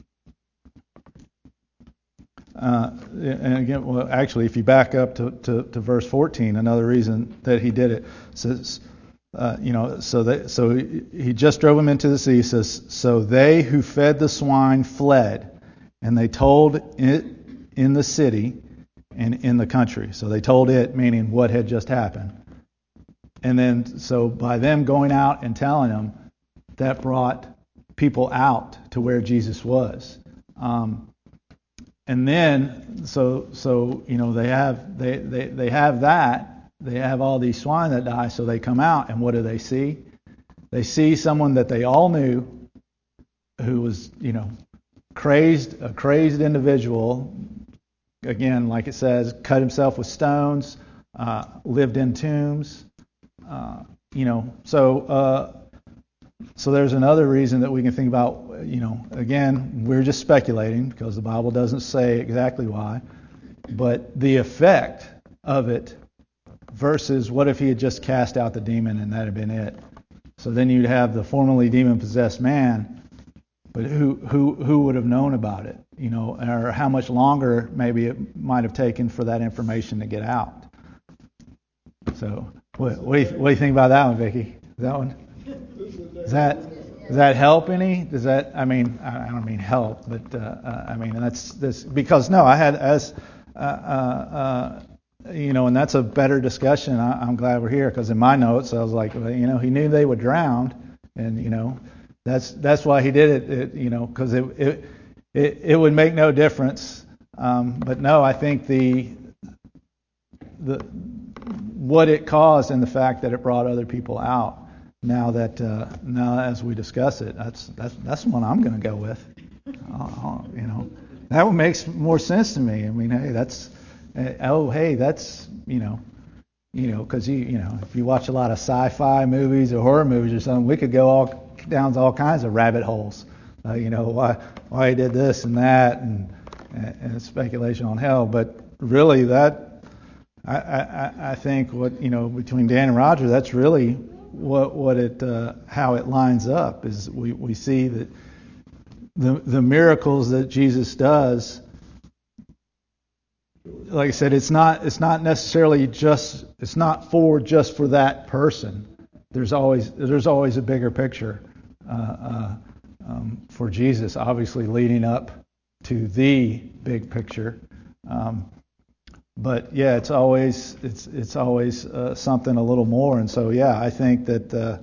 And again, actually, if you back up to verse 14, another reason that he did it says, so he just drove them into the sea. He says, "So they who fed the swine fled, and they told it in the city and in the country." So they told it, meaning what had just happened. And then, so by them going out and telling them, that brought people out to where Jesus was. And then, so they have that. They have all these swine that die, so they come out, and what do they see? They see someone that they all knew, who was, a crazed individual. Again, like it says, cut himself with stones, lived in tombs. So there's another reason that we can think about. Again, we're just speculating because the Bible doesn't say exactly why, but the effect of it versus what if he had just cast out the demon and that had been it. So then you'd have the formerly demon-possessed man, but who would have known about it? Or how much longer maybe it might have taken for that information to get out. So what do you think about that one, Vicki? That one? Does that help any? Does that? I mean, I don't mean help, but that's this because I had and that's a better discussion. I'm glad we're here because in my notes I was like, he knew they would drown, and that's why he did it. Because it would make no difference. But no, I think the what it caused and the fact that it brought other people out. Now as we discuss it, that's one I'm going to go with. That one makes more sense to me. I mean, hey, that's because if you watch a lot of sci-fi movies or horror movies or something, we could go down all kinds of rabbit holes. Why he did this and that and speculation on hell. But really, that I think what between Dan and Roger, that's really what it how it lines up is we see that the miracles that Jesus does like I said, it's not necessarily it's not for that person. There's always a bigger picture for Jesus, obviously leading up to the big picture. But yeah, it's always something a little more. And so yeah, I think that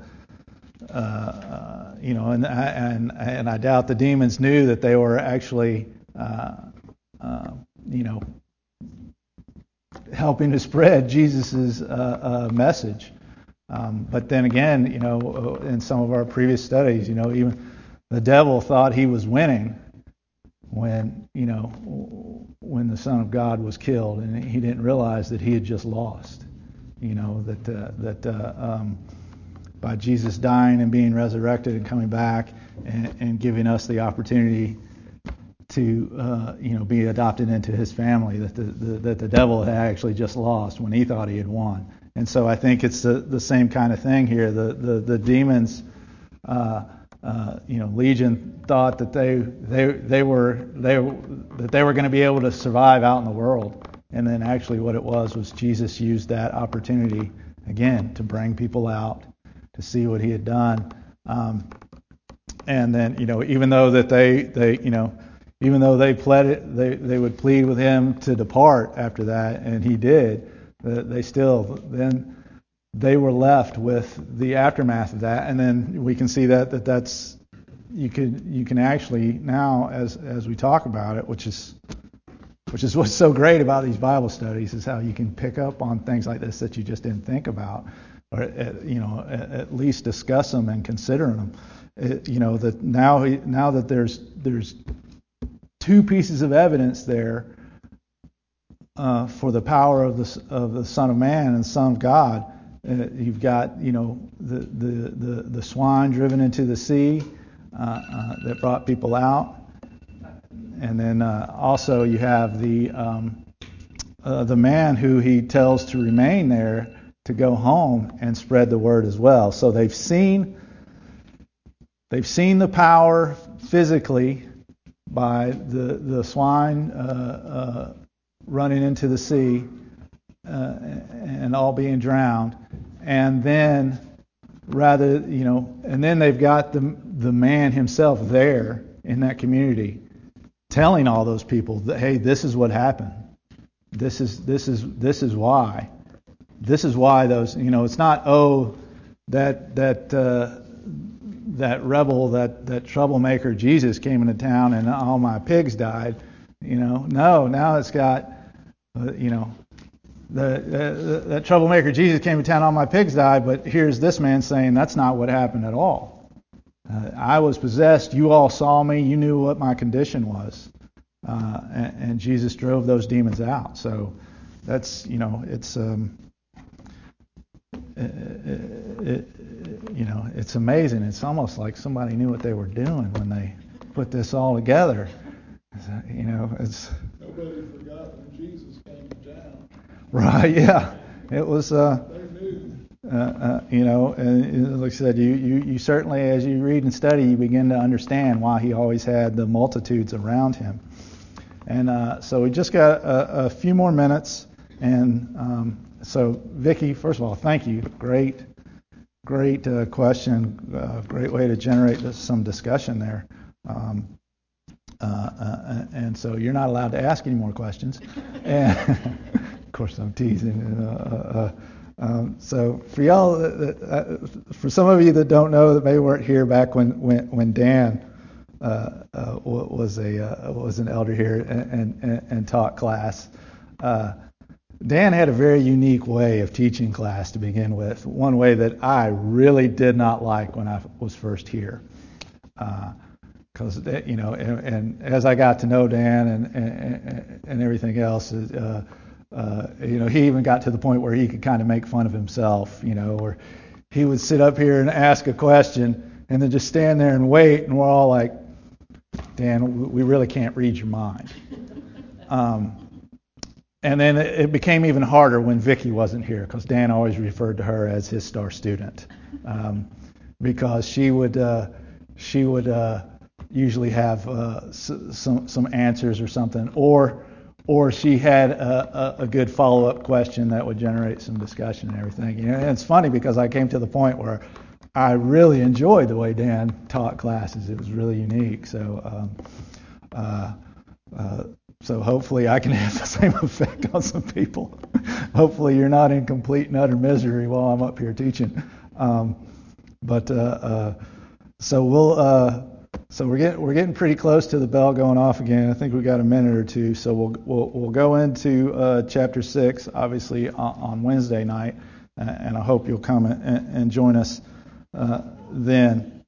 and I doubt the demons knew that they were actually helping to spread Jesus's message. But then again, in some of our previous studies, even the devil thought he was winning when the Son of God was killed, and he didn't realize that he had just lost. That by Jesus dying and being resurrected and coming back and giving us the opportunity to be adopted into his family, that the devil had actually just lost when he thought he had won. And so I think it's the same kind of thing here. The demons, Legion thought that they were going to be able to survive out in the world, and then actually what it was Jesus used that opportunity again to bring people out to see what he had done. And then even though that even though they would plead with him to depart after that, and he did, they were left with the aftermath of that. And then we can see that's you can actually now, as we talk about it, which is what's so great about these Bible studies, is how you can pick up on things like this that you just didn't think about, or at least discuss them and consider them. That now that there's two pieces of evidence there for the power of the Son of Man and Son of God. You've got the swine driven into the sea that brought people out, and then also you have the man who he tells to remain there, to go home and spread the word as well. So they've seen the power physically by the swine running into the sea and all being drowned, and then and then they've got the man himself there in that community telling all those people that, hey, this is what happened. This is why. This is why those, it's not, that rebel, that troublemaker Jesus came into town and all my pigs died. No, now it's got, that troublemaker Jesus came to town, all my pigs died, but here's this man saying that's not what happened at all. I was possessed, you all saw me, you knew what my condition was. And Jesus drove those demons out. So that's, it's amazing. It's almost like somebody knew what they were doing when they put this all together. It's nobody forgot when Jesus came to town. Right? Yeah, it was. They knew. And like I said, you certainly, as you read and study, you begin to understand why he always had the multitudes around him. And so we just got a few more minutes, and so Vicki, first of all, thank you. Great question. Great way to generate some discussion there. And so you're not allowed to ask any more questions. And of course, I'm teasing. So for y'all, for some of you that don't know, that maybe weren't here back when Dan was an elder here and taught class. Dan had a very unique way of teaching class to begin with. One way that I really did not like when I was first here, because and as I got to know Dan and everything else, he even got to the point where he could kind of make fun of himself, or he would sit up here and ask a question and then just stand there and wait, and we're all like, Dan, we really can't read your mind. And then it became even harder when Vicki wasn't here, because Dan always referred to her as his star student, because she would usually have some answers or something, or or she had a good follow-up question that would generate some discussion and everything. And it's funny because I came to the point where I really enjoyed the way Dan taught classes. It was really unique. So hopefully I can have the same effect on some people. Hopefully you're not in complete and utter misery while I'm up here teaching. So we're getting pretty close to the bell going off again. I think we got a minute or two. So we'll go into chapter 6, obviously on Wednesday night, and I hope you'll come and join us then.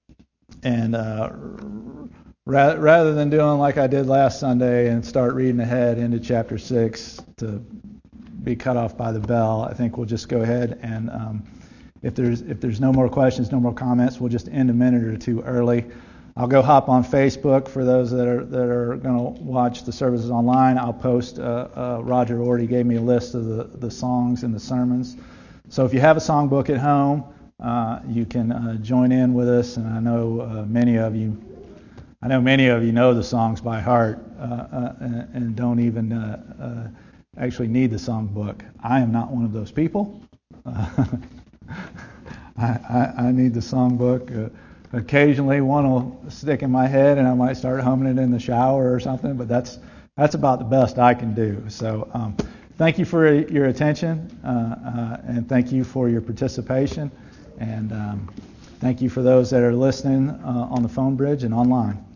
And rather than doing like I did last Sunday and start reading ahead into chapter 6 to be cut off by the bell, I think we'll just go ahead and if there's no more questions, no more comments, we'll just end a minute or two early. I'll go hop on Facebook for those that are going to watch the services online. I'll post. Roger already gave me a list of the songs and the sermons. So if you have a songbook at home, you can join in with us. And I know many of you know the songs by heart and don't even actually need the songbook. I am not one of those people. I need the songbook. Occasionally one will stick in my head and I might start humming it in the shower or something, but that's about the best I can do. So thank you for your attention and thank you for your participation, and thank you for those that are listening on the phone bridge and online.